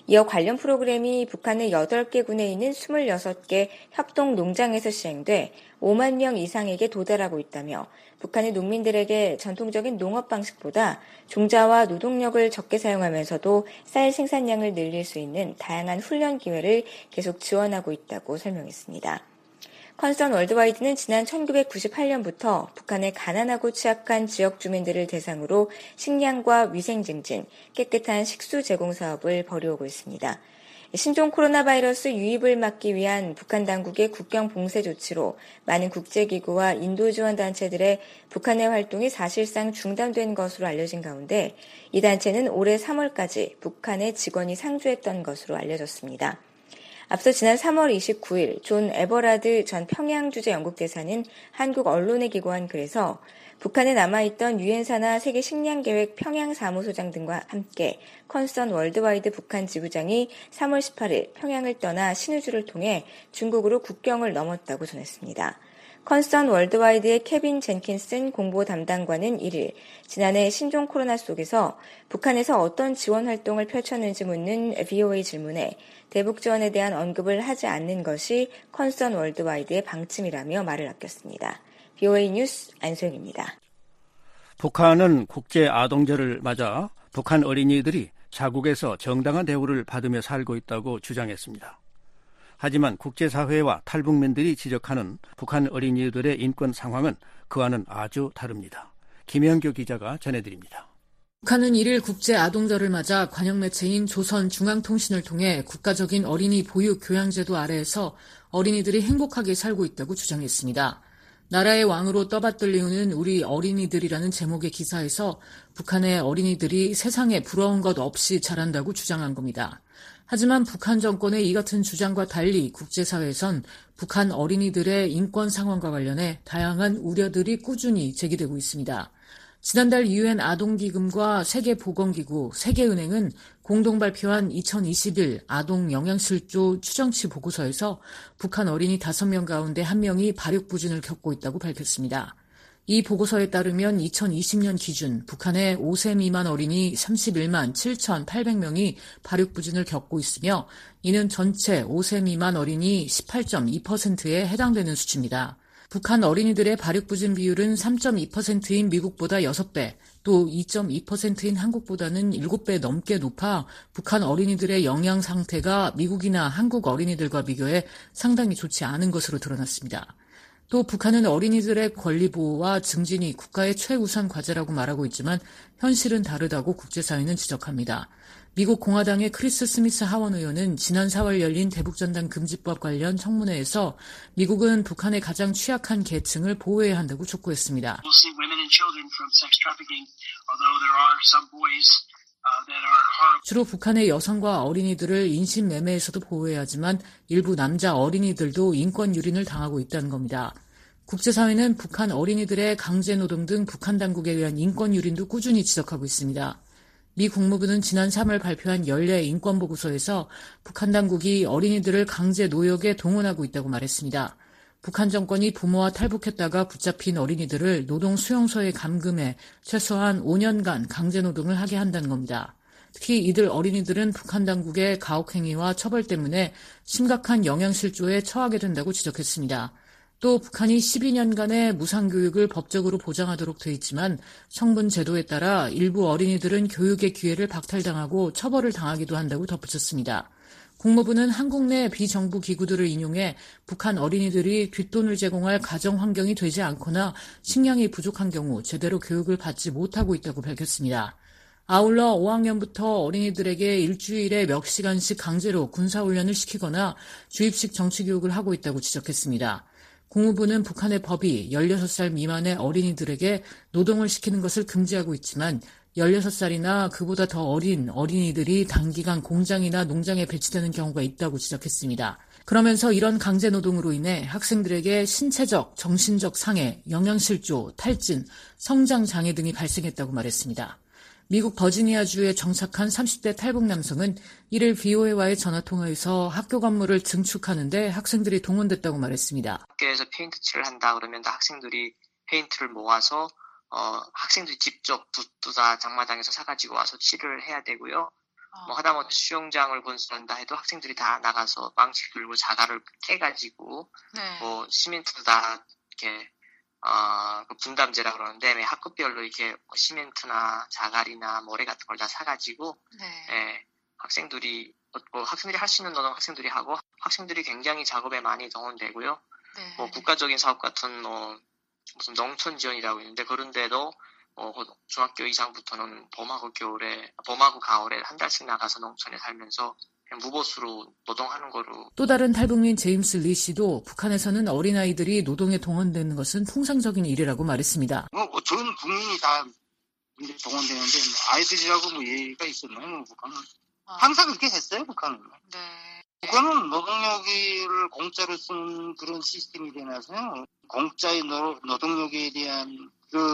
이어 관련 프로그램이 북한의 8개 군에 있는 26개 협동 농장에서 시행돼 5만 명 이상에게 도달하고 있다며 북한의 농민들에게 전통적인 농업 방식보다 종자와 노동력을 적게 사용하면서도 쌀 생산량을 늘릴 수 있는 다양한 훈련 기회를 계속 지원하고 있다고 설명했습니다. 컨선 월드와이드는 지난 1998년부터 북한의 가난하고 취약한 지역 주민들을 대상으로 식량과 위생 증진, 깨끗한 식수 제공 사업을 벌여오고 있습니다. 신종 코로나 바이러스 유입을 막기 위한 북한 당국의 국경 봉쇄 조치로 많은 국제기구와 인도 지원 단체들의 북한의 활동이 사실상 중단된 것으로 알려진 가운데 이 단체는 올해 3월까지 북한의 직원이 상주했던 것으로 알려졌습니다. 앞서 지난 3월 29일 존 에버라드 전 평양주재 영국대사는 한국 언론에 기고한 글에서 북한에 남아있던 유엔사나 세계식량계획 평양사무소장 등과 함께 컨선 월드와이드 북한 지부장이 3월 18일 평양을 떠나 신우주를 통해 중국으로 국경을 넘었다고 전했습니다. 컨선 월드와이드의 케빈 젠킨슨 공보 담당관은 1일 지난해 신종 코로나 속에서 북한에서 어떤 지원 활동을 펼쳤는지 묻는 VOA 질문에 대북 지원에 대한 언급을 하지 않는 것이 컨선 월드와이드의 방침이라며 말을 아꼈습니다. VOA 뉴스 안소영입니다. 북한은 국제 아동절을 맞아 북한 어린이들이 자국에서 정당한 대우를 받으며 살고 있다고 주장했습니다. 하지만 국제사회와 탈북민들이 지적하는 북한 어린이들의 인권 상황은 그와는 아주 다릅니다. 김영규 기자가 전해드립니다. 북한은 1일 국제아동절을 맞아 관영매체인 조선중앙통신을 통해 국가적인 어린이 보육 교양제도 아래에서 어린이들이 행복하게 살고 있다고 주장했습니다. 나라의 왕으로 떠받들리우는 우리 어린이들이라는 제목의 기사에서 북한의 어린이들이 세상에 부러운 것 없이 자란다고 주장한 겁니다. 하지만 북한 정권의 이 같은 주장과 달리 국제사회에선 북한 어린이들의 인권 상황과 관련해 다양한 우려들이 꾸준히 제기되고 있습니다. 지난달 유엔 아동기금과 세계보건기구, 세계은행은 공동 발표한 2021 아동 영양실조 추정치 보고서에서 북한 어린이 5명 가운데 1명이 발육부진을 겪고 있다고 밝혔습니다. 이 보고서에 따르면 2020년 기준 북한의 5세 미만 어린이 31만 7,800명이 발육부진을 겪고 있으며 이는 전체 5세 미만 어린이 18.2%에 해당되는 수치입니다. 북한 어린이들의 발육부진 비율은 3.2%인 미국보다 6배, 또 2.2%인 한국보다는 7배 넘게 높아 북한 어린이들의 영양 상태가 미국이나 한국 어린이들과 비교해 상당히 좋지 않은 것으로 드러났습니다. 또 북한은 어린이들의 권리 보호와 증진이 국가의 최우선 과제라고 말하고 있지만 현실은 다르다고 국제사회는 지적합니다. 미국 공화당의 크리스 스미스 하원 의원은 지난 4월 열린 대북전단 금지법 관련 청문회에서 미국은 북한의 가장 취약한 계층을 보호해야 한다고 촉구했습니다. 주로 북한의 여성과 어린이들을 인신매매에서도 보호해야 하지만 일부 남자 어린이들도 인권 유린을 당하고 있다는 겁니다. 국제사회는 북한 어린이들의 강제노동 등 북한 당국에 의한 인권 유린도 꾸준히 지적하고 있습니다. 미 국무부는 지난 3월 발표한 연례 인권보고서에서 북한 당국이 어린이들을 강제 노역에 동원하고 있다고 말했습니다. 북한 정권이 부모와 탈북했다가 붙잡힌 어린이들을 노동 수용소에 감금해 최소한 5년간 강제노동을 하게 한다는 겁니다. 특히 이들 어린이들은 북한 당국의 가혹행위와 처벌 때문에 심각한 영양실조에 처하게 된다고 지적했습니다. 또 북한이 12년간의 무상교육을 법적으로 보장하도록 돼 있지만 성분 제도에 따라 일부 어린이들은 교육의 기회를 박탈당하고 처벌을 당하기도 한다고 덧붙였습니다. 국무부는 한국 내 비정부 기구들을 인용해 북한 어린이들이 뒷돈을 제공할 가정 환경이 되지 않거나 식량이 부족한 경우 제대로 교육을 받지 못하고 있다고 밝혔습니다. 아울러 5학년부터 어린이들에게 일주일에 몇 시간씩 강제로 군사훈련을 시키거나 주입식 정치교육을 하고 있다고 지적했습니다. 국무부는 북한의 법이 16살 미만의 어린이들에게 노동을 시키는 것을 금지하고 있지만 16살이나 그보다 더 어린 어린이들이 단기간 공장이나 농장에 배치되는 경우가 있다고 지적했습니다. 그러면서 이런 강제노동으로 인해 학생들에게 신체적, 정신적 상해, 영양실조, 탈진, 성장장애 등이 발생했다고 말했습니다. 미국 버지니아주에 정착한 30대 탈북 남성은 1일 VOA와의 전화통화에서 학교 건물을 증축하는데 학생들이 동원됐다고 말했습니다. 학교에서 페인트 칠을 한다 그러면 학생들이 페인트를 모아서 학생들이 직접 붓도 다 장마당에서 사가지고 와서 칠을 해야 되고요. 뭐 하다못해 수영장을 건설한다 해도 학생들이 다 나가서 망치 들고 자갈을 깨가지고 네. 뭐 시멘트도 다 이렇게 그 분담제라 그러는데 매 학급별로 이렇게 시멘트나 자갈이나 모래 같은 걸 다 사가지고 네. 예, 학생들이 할 수 있는 노동 학생들이 하고 학생들이 굉장히 작업에 많이 동원되고요. 네. 뭐 국가적인 사업 같은 무슨 농촌 지원이라고 있는데 그런데도 중학교 이상부터는 봄하고 가을에 한 달씩 나가서 농촌에 살면서 그냥 무보수로 노동하는 거로. 또 다른 탈북민 제임스 리 씨도 북한에서는 어린아이들이 노동에 동원되는 것은 통상적인 일이라고 말했습니다. 전 국민이 다 이제 동원되는데 아이들이라고 뭐 예의가 있었나요? 북한은 항상 그렇게 했어요. 북한은. 네. 북한은 노동력을 공짜로 쓰는 그런 시스템이 되나서요. 공짜의 노동력에 대한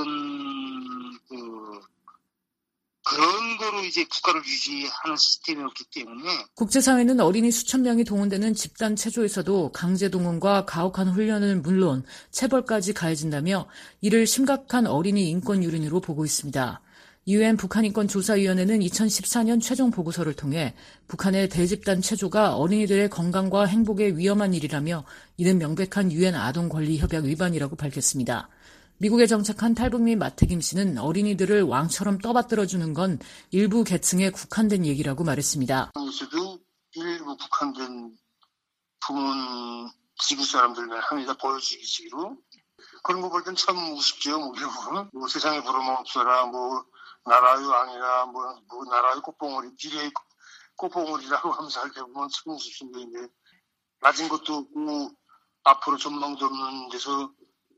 그런 거로 이제 국가를 유지하는 시스템이었기 때문에 국제사회는 어린이 수천 명이 동원되는 집단 체조에서도 강제 동원과 가혹한 훈련은 물론 체벌까지 가해진다며 이를 심각한 어린이 인권 유린으로 보고 있습니다. UN 북한인권조사위원회는 2014년 최종 보고서를 통해 북한의 대집단 체조가 어린이들의 건강과 행복에 위험한 일이라며 이는 명백한 UN 아동권리협약 위반이라고 밝혔습니다. 미국에 정착한 탈북민 마태김 씨는 어린이들을 왕처럼 떠받들어주는 건 일부 계층에 국한된 얘기라고 말했습니다. 여기서도 일부 국한된 부분 지구 사람들만 합니다. 보여주기식으로. 그런 거 볼 땐 참 우습죠. 뭐 세상에 부러움 없어라. 뭐 나라의 왕이라 뭐 나라의 꽃봉오리 비례의 꽃봉오리라고 하면서 할 때 보면 참 우습습니다. 낮은 것도 없고 앞으로 전망도 없는 데서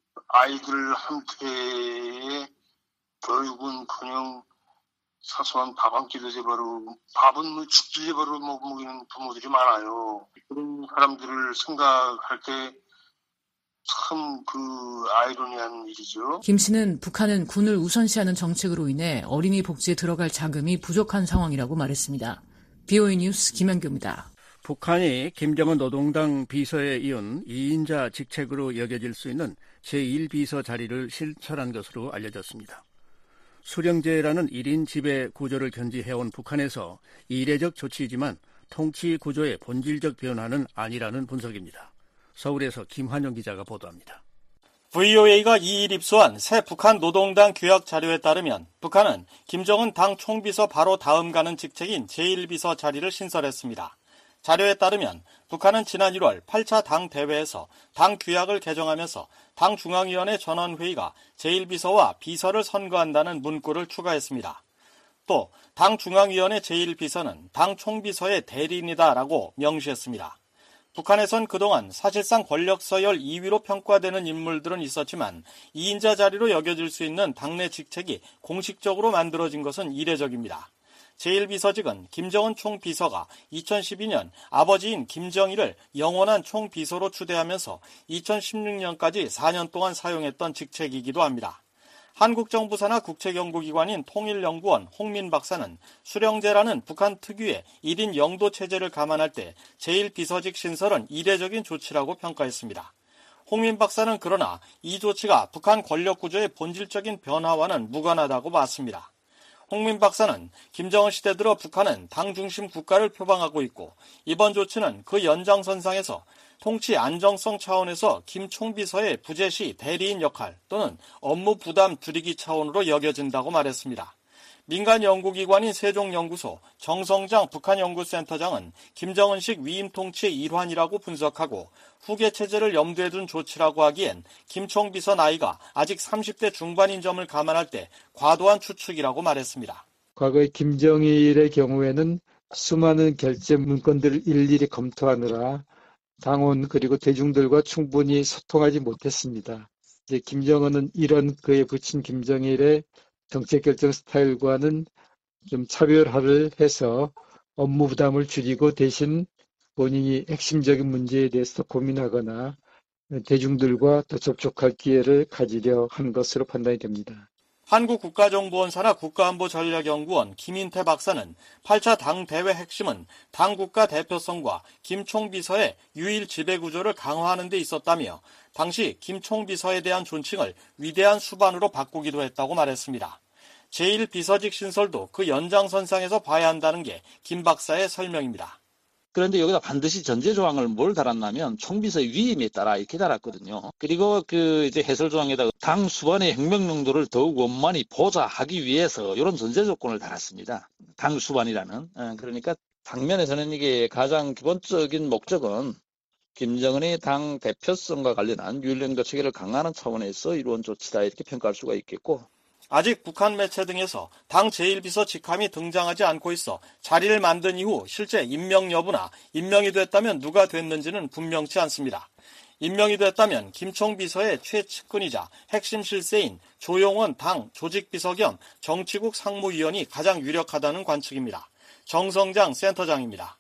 아이들한테 교육은커녕 사소한 밥 한 끼도 제바로 밥은 뭐 죽도 제바로 먹이는 부모들이 많아요. 그런 사람들을 생각할 때 참 아이러니한 일이죠. 김 씨는 북한은 군을 우선시하는 정책으로 인해 어린이 복지에 들어갈 자금이 부족한 상황이라고 말했습니다. BOE 뉴스 김현규입니다. 북한이 김정은 노동당 비서에 이은 2인자 직책으로 여겨질 수 있는 제1비서 자리를 실천한 것으로 알려졌습니다. 수령제라는 1인 지배 구조를 견지해온 북한에서 이례적 조치이지만 통치 구조의 본질적 변화는 아니라는 분석입니다. 서울에서 김환영 기자가 보도합니다. VOA가 2일 입수한 새 북한 노동당 규약 자료에 따르면 북한은 김정은 당 총비서 바로 다음 가는 직책인 제1비서 자리를 신설했습니다. 자료에 따르면 북한은 지난 1월 8차 당 대회에서 당 규약을 개정하면서 당 중앙위원회 전원회의가 제1비서와 비서를 선거한다는 문구를 추가했습니다. 또 당 중앙위원회 제1비서는 당 총비서의 대리인이다라고 명시했습니다. 북한에선 그동안 사실상 권력 서열 2위로 평가되는 인물들은 있었지만 2인자 자리로 여겨질 수 있는 당내 직책이 공식적으로 만들어진 것은 이례적입니다. 제1비서직은 김정은 총비서가 2012년 아버지인 김정일을 영원한 총비서로 추대하면서 2016년까지 4년 동안 사용했던 직책이기도 합니다. 한국 정부 산하 국책연구기관인 통일연구원 홍민 박사는 수령제라는 북한 특유의 1인 영도 체제를 감안할 때 제1비서직 신설은 이례적인 조치라고 평가했습니다. 홍민 박사는 그러나 이 조치가 북한 권력구조의 본질적인 변화와는 무관하다고 봤습니다. 홍민 박사는 김정은 시대 들어 북한은 당 중심 국가를 표방하고 있고 이번 조치는 그 연장선상에서 통치 안정성 차원에서 김 총비서의 부재시 대리인 역할 또는 업무 부담 줄이기 차원으로 여겨진다고 말했습니다. 민간 연구기관인 세종연구소 정성장 북한연구센터장은 김정은식 위임 통치의 일환이라고 분석하고 후계 체제를 염두에 둔 조치라고 하기엔 김 총비서 나이가 아직 30대 중반인 점을 감안할 때 과도한 추측이라고 말했습니다. 과거의 김정일의 경우에는 수많은 결재 문건들을 일일이 검토하느라 당원 그리고 대중들과 충분히 소통하지 못했습니다. 이제 김정은은 이런 그에 붙인 김정일의 정책 결정 스타일과는 좀 차별화를 해서 업무 부담을 줄이고 대신 본인이 핵심적인 문제에 대해서 고민하거나 대중들과 더 접촉할 기회를 가지려 한 것으로 판단이 됩니다. 한국국가정보원 산하 국가안보전략연구원 김인태 박사는 8차 당 대회 핵심은 당 국가 대표성과 김 총비서의 유일 지배구조를 강화하는 데 있었다며 당시 김 총비서에 대한 존칭을 위대한 수반으로 바꾸기도 했다고 말했습니다. 제1비서직 신설도 그 연장선상에서 봐야 한다는 게 김 박사의 설명입니다. 그런데 여기다 반드시 전제 조항을 뭘 달았냐면 총비서의 위임에 따라 이렇게 달았거든요. 그리고 이제 해설 조항에다가 당 수반의 혁명용도를 더욱 원만히 보좌하기 위해서 이런 전제 조건을 달았습니다. 당 수반이라는. 그러니까 당면에서는 이게 가장 기본적인 목적은 김정은의 당 대표성과 관련한 윤리행정 체계를 강화하는 차원에서 이루어진 조치다 이렇게 평가할 수가 있겠고, 아직 북한 매체 등에서 당 제1비서 직함이 등장하지 않고 있어 자리를 만든 이후 실제 임명 여부나 임명이 됐다면 누가 됐는지는 분명치 않습니다. 임명이 됐다면 김총비서의 최측근이자 핵심 실세인 조용원 당 조직비서 겸 정치국 상무위원이 가장 유력하다는 관측입니다. 정성장 센터장입니다.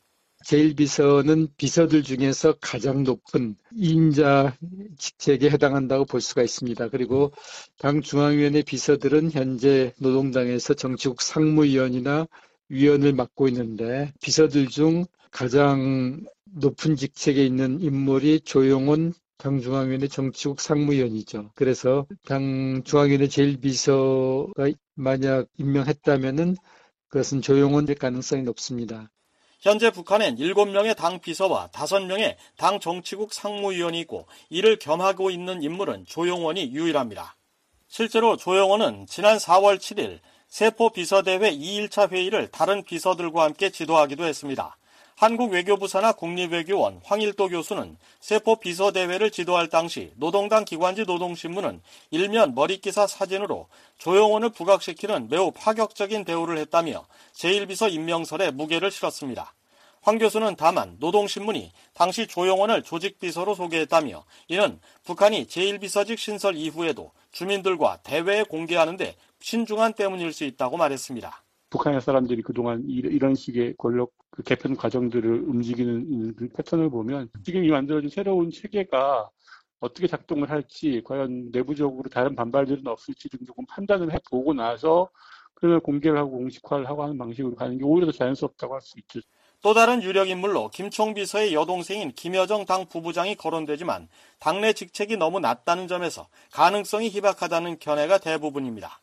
제1비서는 비서들 중에서 가장 높은 2인자 직책에 해당한다고 볼 수가 있습니다. 그리고 당 중앙위원회 비서들은 현재 노동당에서 정치국 상무위원이나 위원을 맡고 있는데, 비서들 중 가장 높은 직책에 있는 인물이 조용원 당 중앙위원회 정치국 상무위원이죠. 그래서 당 중앙위원회 제1비서가 만약 임명했다면은 그것은 조용원일 가능성이 높습니다. 현재 북한엔 7명의 당 비서와 5명의 당 정치국 상무위원이 있고 이를 겸하고 있는 인물은 조용원이 유일합니다. 실제로 조용원은 지난 4월 7일 세포 비서대회 2일차 회의를 다른 비서들과 함께 지도하기도 했습니다. 한국 외교부산하 국립외교원 황일도 교수는 세포 비서대회를 지도할 당시 노동당 기관지 노동신문은 일면 머릿기사 사진으로 조용원을 부각시키는 매우 파격적인 대우를 했다며 제1비서 임명설에 무게를 실었습니다. 황 교수는 다만 노동신문이 당시 조용원을 조직비서로 소개했다며 이는 북한이 제1비서직 신설 이후에도 주민들과 대외에 공개하는데 신중한 때문일 수 있다고 말했습니다. 북한의 사람들이 그동안 이런 식의 권력 개편 과정들을 움직이는 그 패턴을 보면 지금 이 만들어진 새로운 체계가 어떻게 작동을 할지, 과연 내부적으로 다른 반발들은 없을지를 조금 판단을 해보고 나서 그걸 공개를 하고 공식화를 하고 하는 방식으로 가는 게 오히려 더 자연스럽다고 할 수 있죠. 또 다른 유력 인물로 김총비서의 여동생인 김여정 당 부부장이 거론되지만 당내 직책이 너무 낮다는 점에서 가능성이 희박하다는 견해가 대부분입니다.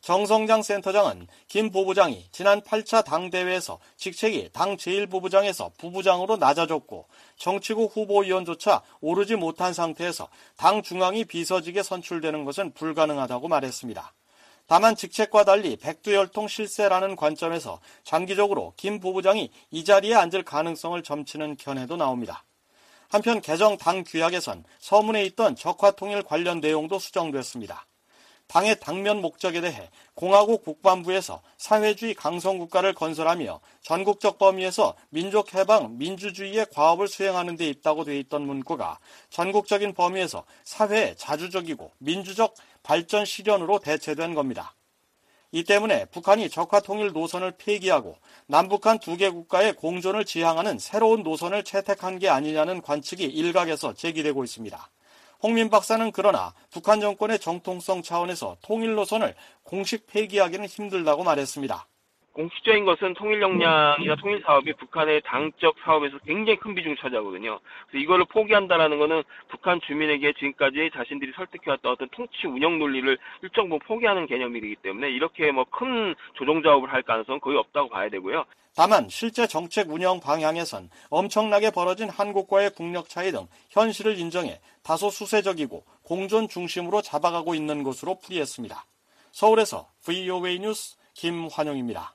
정성장 센터장은 김 부부장이 지난 8차 당대회에서 직책이 당 제1부부장에서 부부장으로 낮아졌고 정치국 후보위원조차 오르지 못한 상태에서 당 중앙위 비서직에 선출되는 것은 불가능하다고 말했습니다. 다만 직책과 달리 백두혈통 실세라는 관점에서 장기적으로 김 부부장이 이 자리에 앉을 가능성을 점치는 견해도 나옵니다. 한편 개정 당 규약에선 서문에 있던 적화통일 관련 내용도 수정됐습니다. 당의 당면 목적에 대해 공화국 국방부에서 사회주의 강성국가를 건설하며 전국적 범위에서 민족해방, 민주주의의 과업을 수행하는 데 있다고 돼 있던 문구가 전국적인 범위에서 사회의 자주적이고 민주적 발전 실현으로 대체된 겁니다. 이 때문에 북한이 적화통일 노선을 폐기하고 남북한 두 개 국가의 공존을 지향하는 새로운 노선을 채택한 게 아니냐는 관측이 일각에서 제기되고 있습니다. 홍민 박사는 그러나 북한 정권의 정통성 차원에서 통일 노선을 공식 폐기하기는 힘들다고 말했습니다. 공식적인 것은 통일 역량이나 통일 사업이 북한의 당적 사업에서 굉장히 큰 비중을 차지하거든요. 그래서 이거를 포기한다라는 것은 북한 주민에게 지금까지 자신들이 설득해왔던 어떤 통치 운영 논리를 일정 부분 포기하는 개념이기 때문에 이렇게 큰 조정 작업을 할 가능성은 거의 없다고 봐야 되고요. 다만 실제 정책 운영 방향에선 엄청나게 벌어진 한국과의 국력 차이 등 현실을 인정해 다소 수세적이고 공존 중심으로 잡아가고 있는 것으로 풀이했습니다. 서울에서 VOA 뉴스 김환용입니다.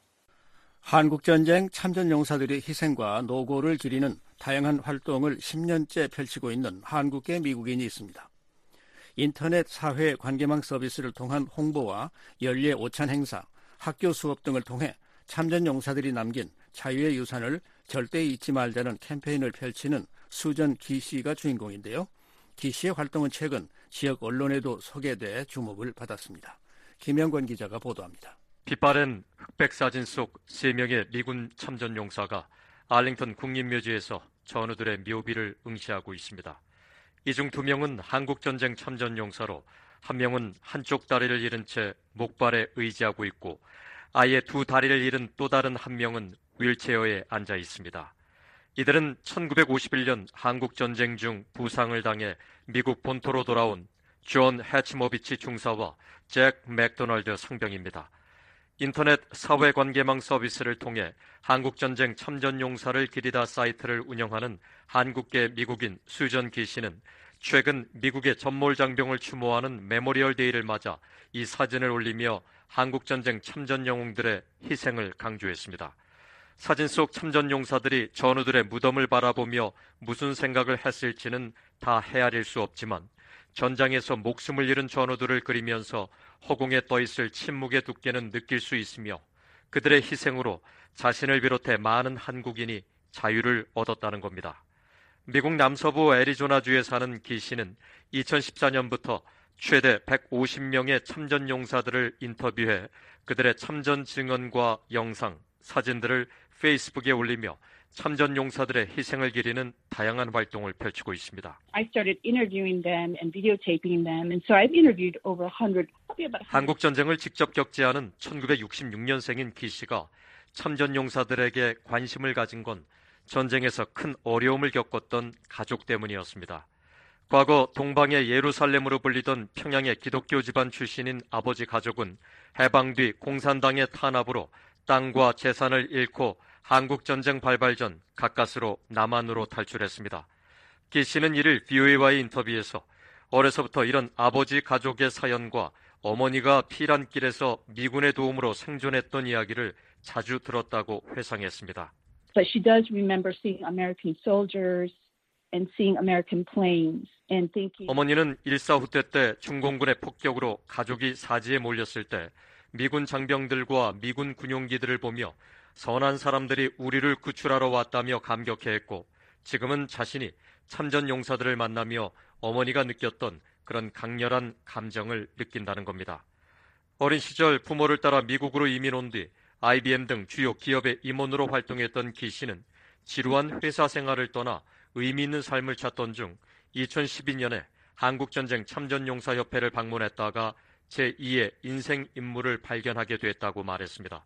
한국전쟁 참전용사들의 희생과 노고를 기리는 다양한 활동을 10년째 펼치고 있는 한국계 미국인이 있습니다. 인터넷 사회 관계망 서비스를 통한 홍보와 연례 오찬 행사, 학교 수업 등을 통해 참전용사들이 남긴 자유의 유산을 절대 잊지 말자는 캠페인을 펼치는 수전 기 씨가 주인공인데요. 기 씨의 활동은 최근 지역 언론에도 소개돼 주목을 받았습니다. 김영권 기자가 보도합니다. 빛바랜 흑백 사진 속 3명의 미군 참전용사가 알링턴 국립묘지에서 전우들의 묘비를 응시하고 있습니다. 이 중 2명은 한국전쟁 참전용사로 한 명은 한쪽 다리를 잃은 채 목발에 의지하고 있고 아예 2 다리를 잃은 또 다른 한 명은 휠체어에 앉아 있습니다. 이들은 1951년 한국전쟁 중 부상을 당해 미국 본토로 돌아온 존 해치모비치 중사와 잭 맥도널드 상병입니다. 인터넷 사회관계망 서비스를 통해 한국전쟁 참전용사를 기리다 사이트를 운영하는 한국계 미국인 수전 기 씨는 최근 미국의 전몰장병을 추모하는 메모리얼 데이를 맞아 이 사진을 올리며 한국전쟁 참전영웅들의 희생을 강조했습니다. 사진 속 참전용사들이 전우들의 무덤을 바라보며 무슨 생각을 했을지는 다 헤아릴 수 없지만 전장에서 목숨을 잃은 전우들을 그리면서 허공에 떠있을 침묵의 두께는 느낄 수 있으며 그들의 희생으로 자신을 비롯해 많은 한국인이 자유를 얻었다는 겁니다. 미국 남서부 애리조나주에 사는 기 씨는 2014년부터 최대 150명의 참전용사들을 인터뷰해 그들의 참전 증언과 영상, 사진들을 페이스북에 올리며 참전용사들의 희생을 기리는 다양한 활동을 펼치고 있습니다. I started interviewing them and videotaping them, and so I've interviewed over 100. 한국 전쟁을 직접 겪지 않은 1966년생인 기 씨가 참전용사들에게 관심을 가진 건 전쟁에서 큰 어려움을 겪었던 가족 때문이었습니다. 과거 동방의 예루살렘으로 불리던 평양의 기독교 집안 출신인 아버지 가족은 해방 뒤 공산당의 탄압으로 땅과 재산을 잃고 한국전쟁 발발 전 가까스로 남한으로 탈출했습니다. 기 씨는 이를 VOA와의 인터뷰에서 어려서부터 이런 아버지 가족의 사연과 어머니가 피란길에서 미군의 도움으로 생존했던 이야기를 자주 들었다고 회상했습니다. But she does remember seeing American soldiers and seeing American planes and thinking. 어머니는 일사후퇴 때 중공군의 폭격으로 가족이 사지에 몰렸을 때 미군 장병들과 미군 군용기들을 보며 선한 사람들이 우리를 구출하러 왔다며 감격해했고 지금은 자신이 참전 용사들을 만나며 어머니가 느꼈던 그런 강렬한 감정을 느낀다는 겁니다. 어린 시절 부모를 따라 미국으로 이민 온 뒤 IBM 등 주요 기업의 임원으로 활동했던 기 씨는 지루한 회사 생활을 떠나 의미 있는 삶을 찾던 중 2012년에 한국전쟁 참전용사협회를 방문했다가 제2의 인생 임무를 발견하게 됐다고 말했습니다.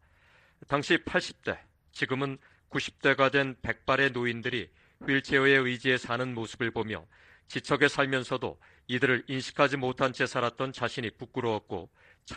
당시 80대, 지금은 90대가 된 백발의 노인들이 휠체어에 의지해 사는 모습을 보며 지척에 살면서도 이들을 인식하지 못한 채 살았던 자신이 부끄러웠고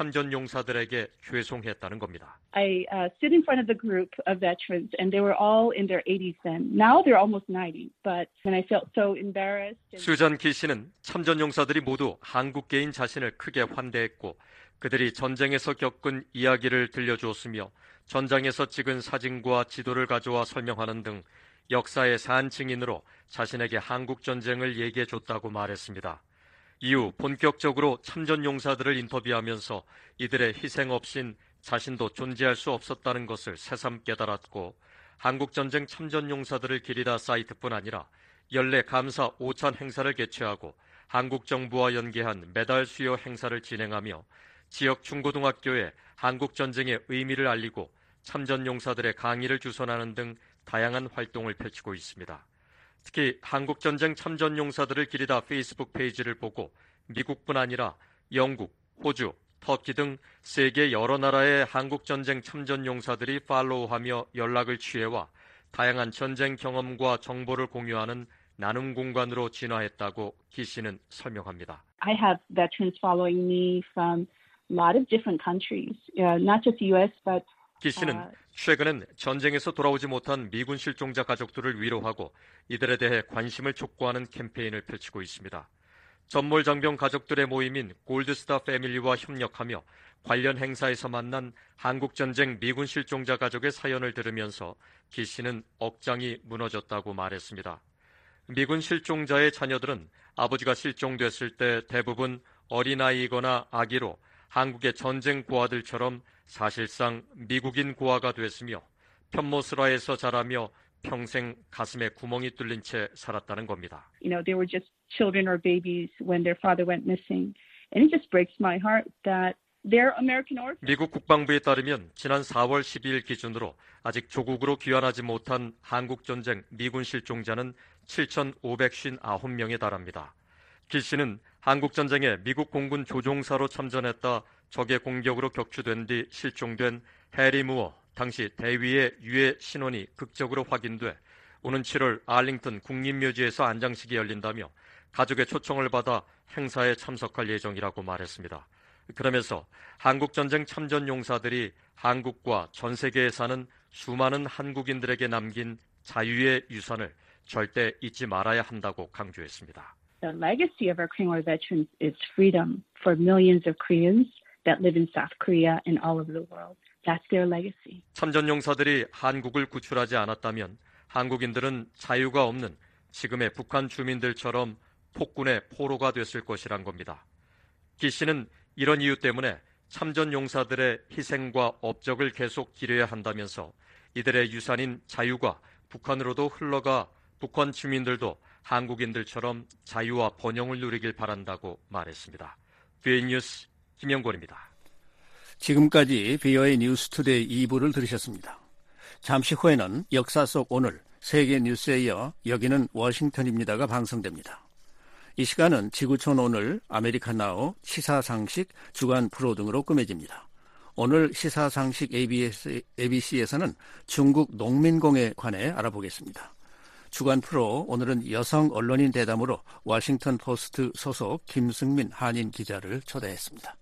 참전용사들에게 죄송했다는 겁니다. I stood in front of the group of veterans and they were all in their 80s then. Now they're almost 90, but when I felt so embarrassed. 수잔 기 씨는 참전용사들이 모두 한국계인 자신을 크게 환대했고 그들이 전쟁에서 겪은 이야기를 들려주었으며 전장에서 찍은 사진과 지도를 가져와 설명하는 등 역사의 산 증인으로 자신에게 한국전쟁을 얘기해줬다고 말했습니다. 이후 본격적으로 참전용사들을 인터뷰하면서 이들의 희생 없인 자신도 존재할 수 없었다는 것을 새삼 깨달았고 한국전쟁 참전용사들을 기리다 사이트뿐 아니라 연례 감사 5찬 행사를 개최하고 한국정부와 연계한 메달 수여 행사를 진행하며 지역 중고등학교에 한국전쟁의 의미를 알리고 참전용사들의 강의를 주선하는 등 다양한 활동을 펼치고 있습니다. 특히 한국전쟁 참전용사들을 기리다 페이스북 페이지를 보고 미국뿐 아니라 영국, 호주, 터키 등 세계 여러 나라의 한국전쟁 참전용사들이 팔로우하며 연락을 취해와 다양한 전쟁 경험과 정보를 공유하는 나눔 공간으로 진화했다고 기 씨는 설명합니다. I have veterans following me from a lot of different countries, not just the U.S. but 기 씨는 최근엔 전쟁에서 돌아오지 못한 미군 실종자 가족들을 위로하고 이들에 대해 관심을 촉구하는 캠페인을 펼치고 있습니다. 전몰 장병 가족들의 모임인 골드스타 패밀리와 협력하며 관련 행사에서 만난 한국전쟁 미군 실종자 가족의 사연을 들으면서 기 씨는 억장이 무너졌다고 말했습니다. 미군 실종자의 자녀들은 아버지가 실종됐을 때 대부분 어린아이거나 아기로 한국의 전쟁 고아들처럼 사실상 미국인 고아가 됐으며 편모스라에서 자라며 평생 가슴에 구멍이 뚫린 채 살았다는 겁니다. You know, they were just children or babies when their father went missing. And it just breaks my heart that they're American orphans. 미국 국방부에 따르면 지난 4월 12일 기준으로 아직 조국으로 귀환하지 못한 한국전쟁 미군 실종자는 7,559명에 달합니다. 기 씨는 한국전쟁에 미국 공군 조종사로 참전했다 적의 공격으로 격추된 뒤 실종된 해리 무어 당시 대위의 유해 신원이 극적으로 확인돼 오는 7월 알링턴 국립묘지에서 안장식이 열린다며 가족의 초청을 받아 행사에 참석할 예정이라고 말했습니다. 그러면서 한국전쟁 참전용사들이 한국과 전 세계에 사는 수많은 한국인들에게 남긴 자유의 유산을 절대 잊지 말아야 한다고 강조했습니다. The legacy of our Korean War veterans is freedom for millions of Koreans that live in South Korea and all over the world. That's their legacy. 참전용사들이 한국을 구출하지 않았다면 한국인들은 자유가 없는 지금의 북한 주민들처럼 폭군의 포로가 됐을 것이란 겁니다. 기 씨는 이런 이유 때문에 참전용사들의 희생과 업적을 계속 기려야 한다면서 이들의 유산인 자유가 북한으로도 흘러가 북한 주민들도 한국인들처럼 자유와 번영을 누리길 바란다고 말했습니다. VOA 뉴스 김영권입니다. 지금까지 VOA 뉴스투데이 2부를 들으셨습니다. 잠시 후에는 역사 속 오늘 세계 뉴스에 이어 여기는 워싱턴입니다가 방송됩니다. 이 시간은 지구촌 오늘, 아메리카나우, 시사상식, 주간 프로 등으로 꾸며집니다. 오늘 시사상식 ABC에서는 중국 농민공에 관해 알아보겠습니다. 주간 프로 오늘은 여성 언론인 대담으로 워싱턴 포스트 소속 김승민 한인 기자를 초대했습니다.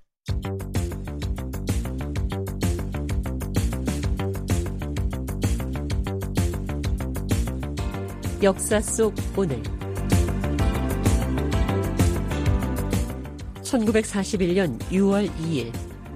역사 속 오늘 1941년 6월 2일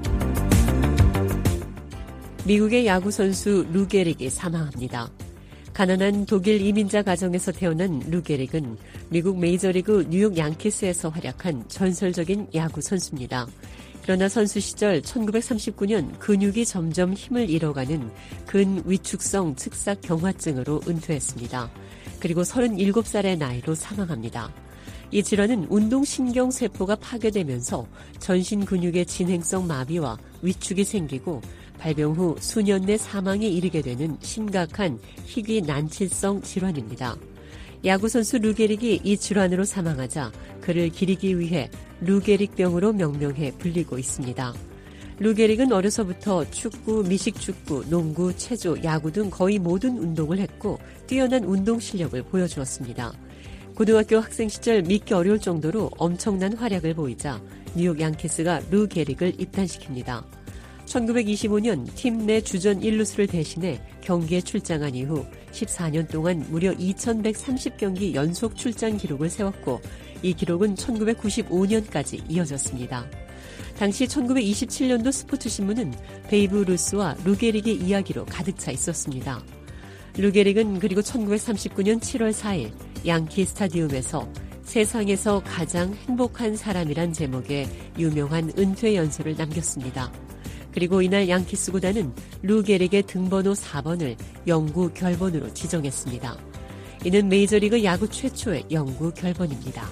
미국의 야구선수 루 게릭이 사망합니다. 가난한 독일 이민자 가정에서 태어난 루 게릭은 미국 메이저리그 뉴욕 양키스에서 활약한 전설적인 야구 선수입니다. 그러나 선수 시절 1939년 근육이 점점 힘을 잃어가는 근위축성 측삭 경화증으로 은퇴했습니다. 그리고 37살의 나이로 사망합니다. 이 질환은 운동신경세포가 파괴되면서 전신 근육의 진행성 마비와 위축이 생기고 발병 후 수년 내 사망에 이르게 되는 심각한 희귀 난치성 질환입니다. 야구선수 루 게릭이 이 질환으로 사망하자 그를 기리기 위해 루 게릭병으로 명명해 불리고 있습니다. 루 게릭은 어려서부터 축구, 미식축구, 농구, 체조, 야구 등 거의 모든 운동을 했고 뛰어난 운동 실력을 보여주었습니다. 고등학교 학생 시절 믿기 어려울 정도로 엄청난 활약을 보이자 뉴욕 양키스가 루 게릭을 입단시킵니다. 1925년 팀 내 주전 1루수를 대신해 경기에 출장한 이후 14년 동안 무려 2130경기 연속 출장 기록을 세웠고 이 기록은 1995년까지 이어졌습니다. 당시 1927년도 스포츠신문은 베이브 루스와 루 게릭의 이야기로 가득 차 있었습니다. 루 게릭은 그리고 1939년 7월 4일 양키 스타디움에서 세상에서 가장 행복한 사람이란 제목의 유명한 은퇴 연설을 남겼습니다. 그리고 이날 양키스 구단은 루 게릭의 등번호 4번을 영구 결번으로 지정했습니다. 이는 메이저리그 야구 최초의 영구 결번입니다.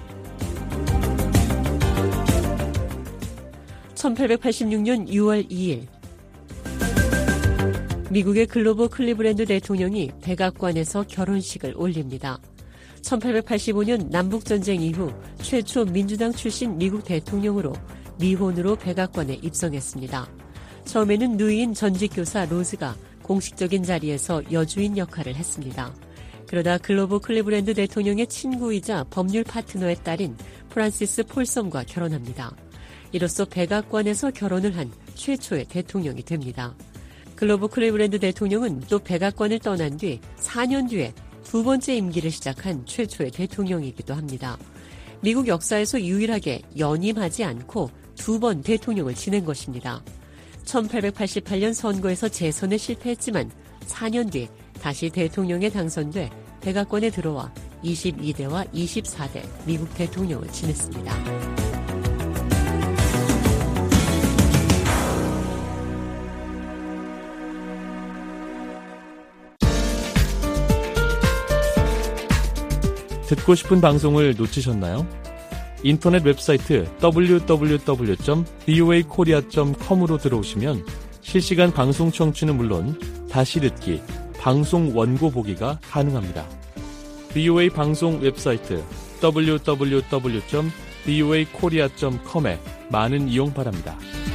1886년 6월 2일 미국의 글로버 클리브랜드 대통령이 백악관에서 결혼식을 올립니다. 1885년 남북전쟁 이후 최초 민주당 출신 미국 대통령으로 미혼으로 백악관에 입성했습니다. 처음에는 누이인 전직 교사 로즈가 공식적인 자리에서 여주인 역할을 했습니다. 그러다 글로버 클리브랜드 대통령의 친구이자 법률 파트너의 딸인 프란시스 폴섬과 결혼합니다. 이로써 백악관에서 결혼을 한 최초의 대통령이 됩니다. 글로버 클리브랜드 대통령은 또 백악관을 떠난 뒤 4년 뒤에 두 번째 임기를 시작한 최초의 대통령이기도 합니다. 미국 역사에서 유일하게 연임하지 않고 두 번 대통령을 지낸 것입니다. 1888년 선거에서 재선에 실패했지만 4년 뒤 다시 대통령에 당선돼 백악관에 들어와 22대와 24대 미국 대통령을 지냈습니다. 듣고 싶은 방송을 놓치셨나요? 인터넷 웹사이트 www.voakorea.com으로 들어오시면 실시간 방송 청취는 물론 다시 듣기, 방송 원고 보기가 가능합니다. VOA 방송 웹사이트 www.voakorea.com에 많은 이용 바랍니다.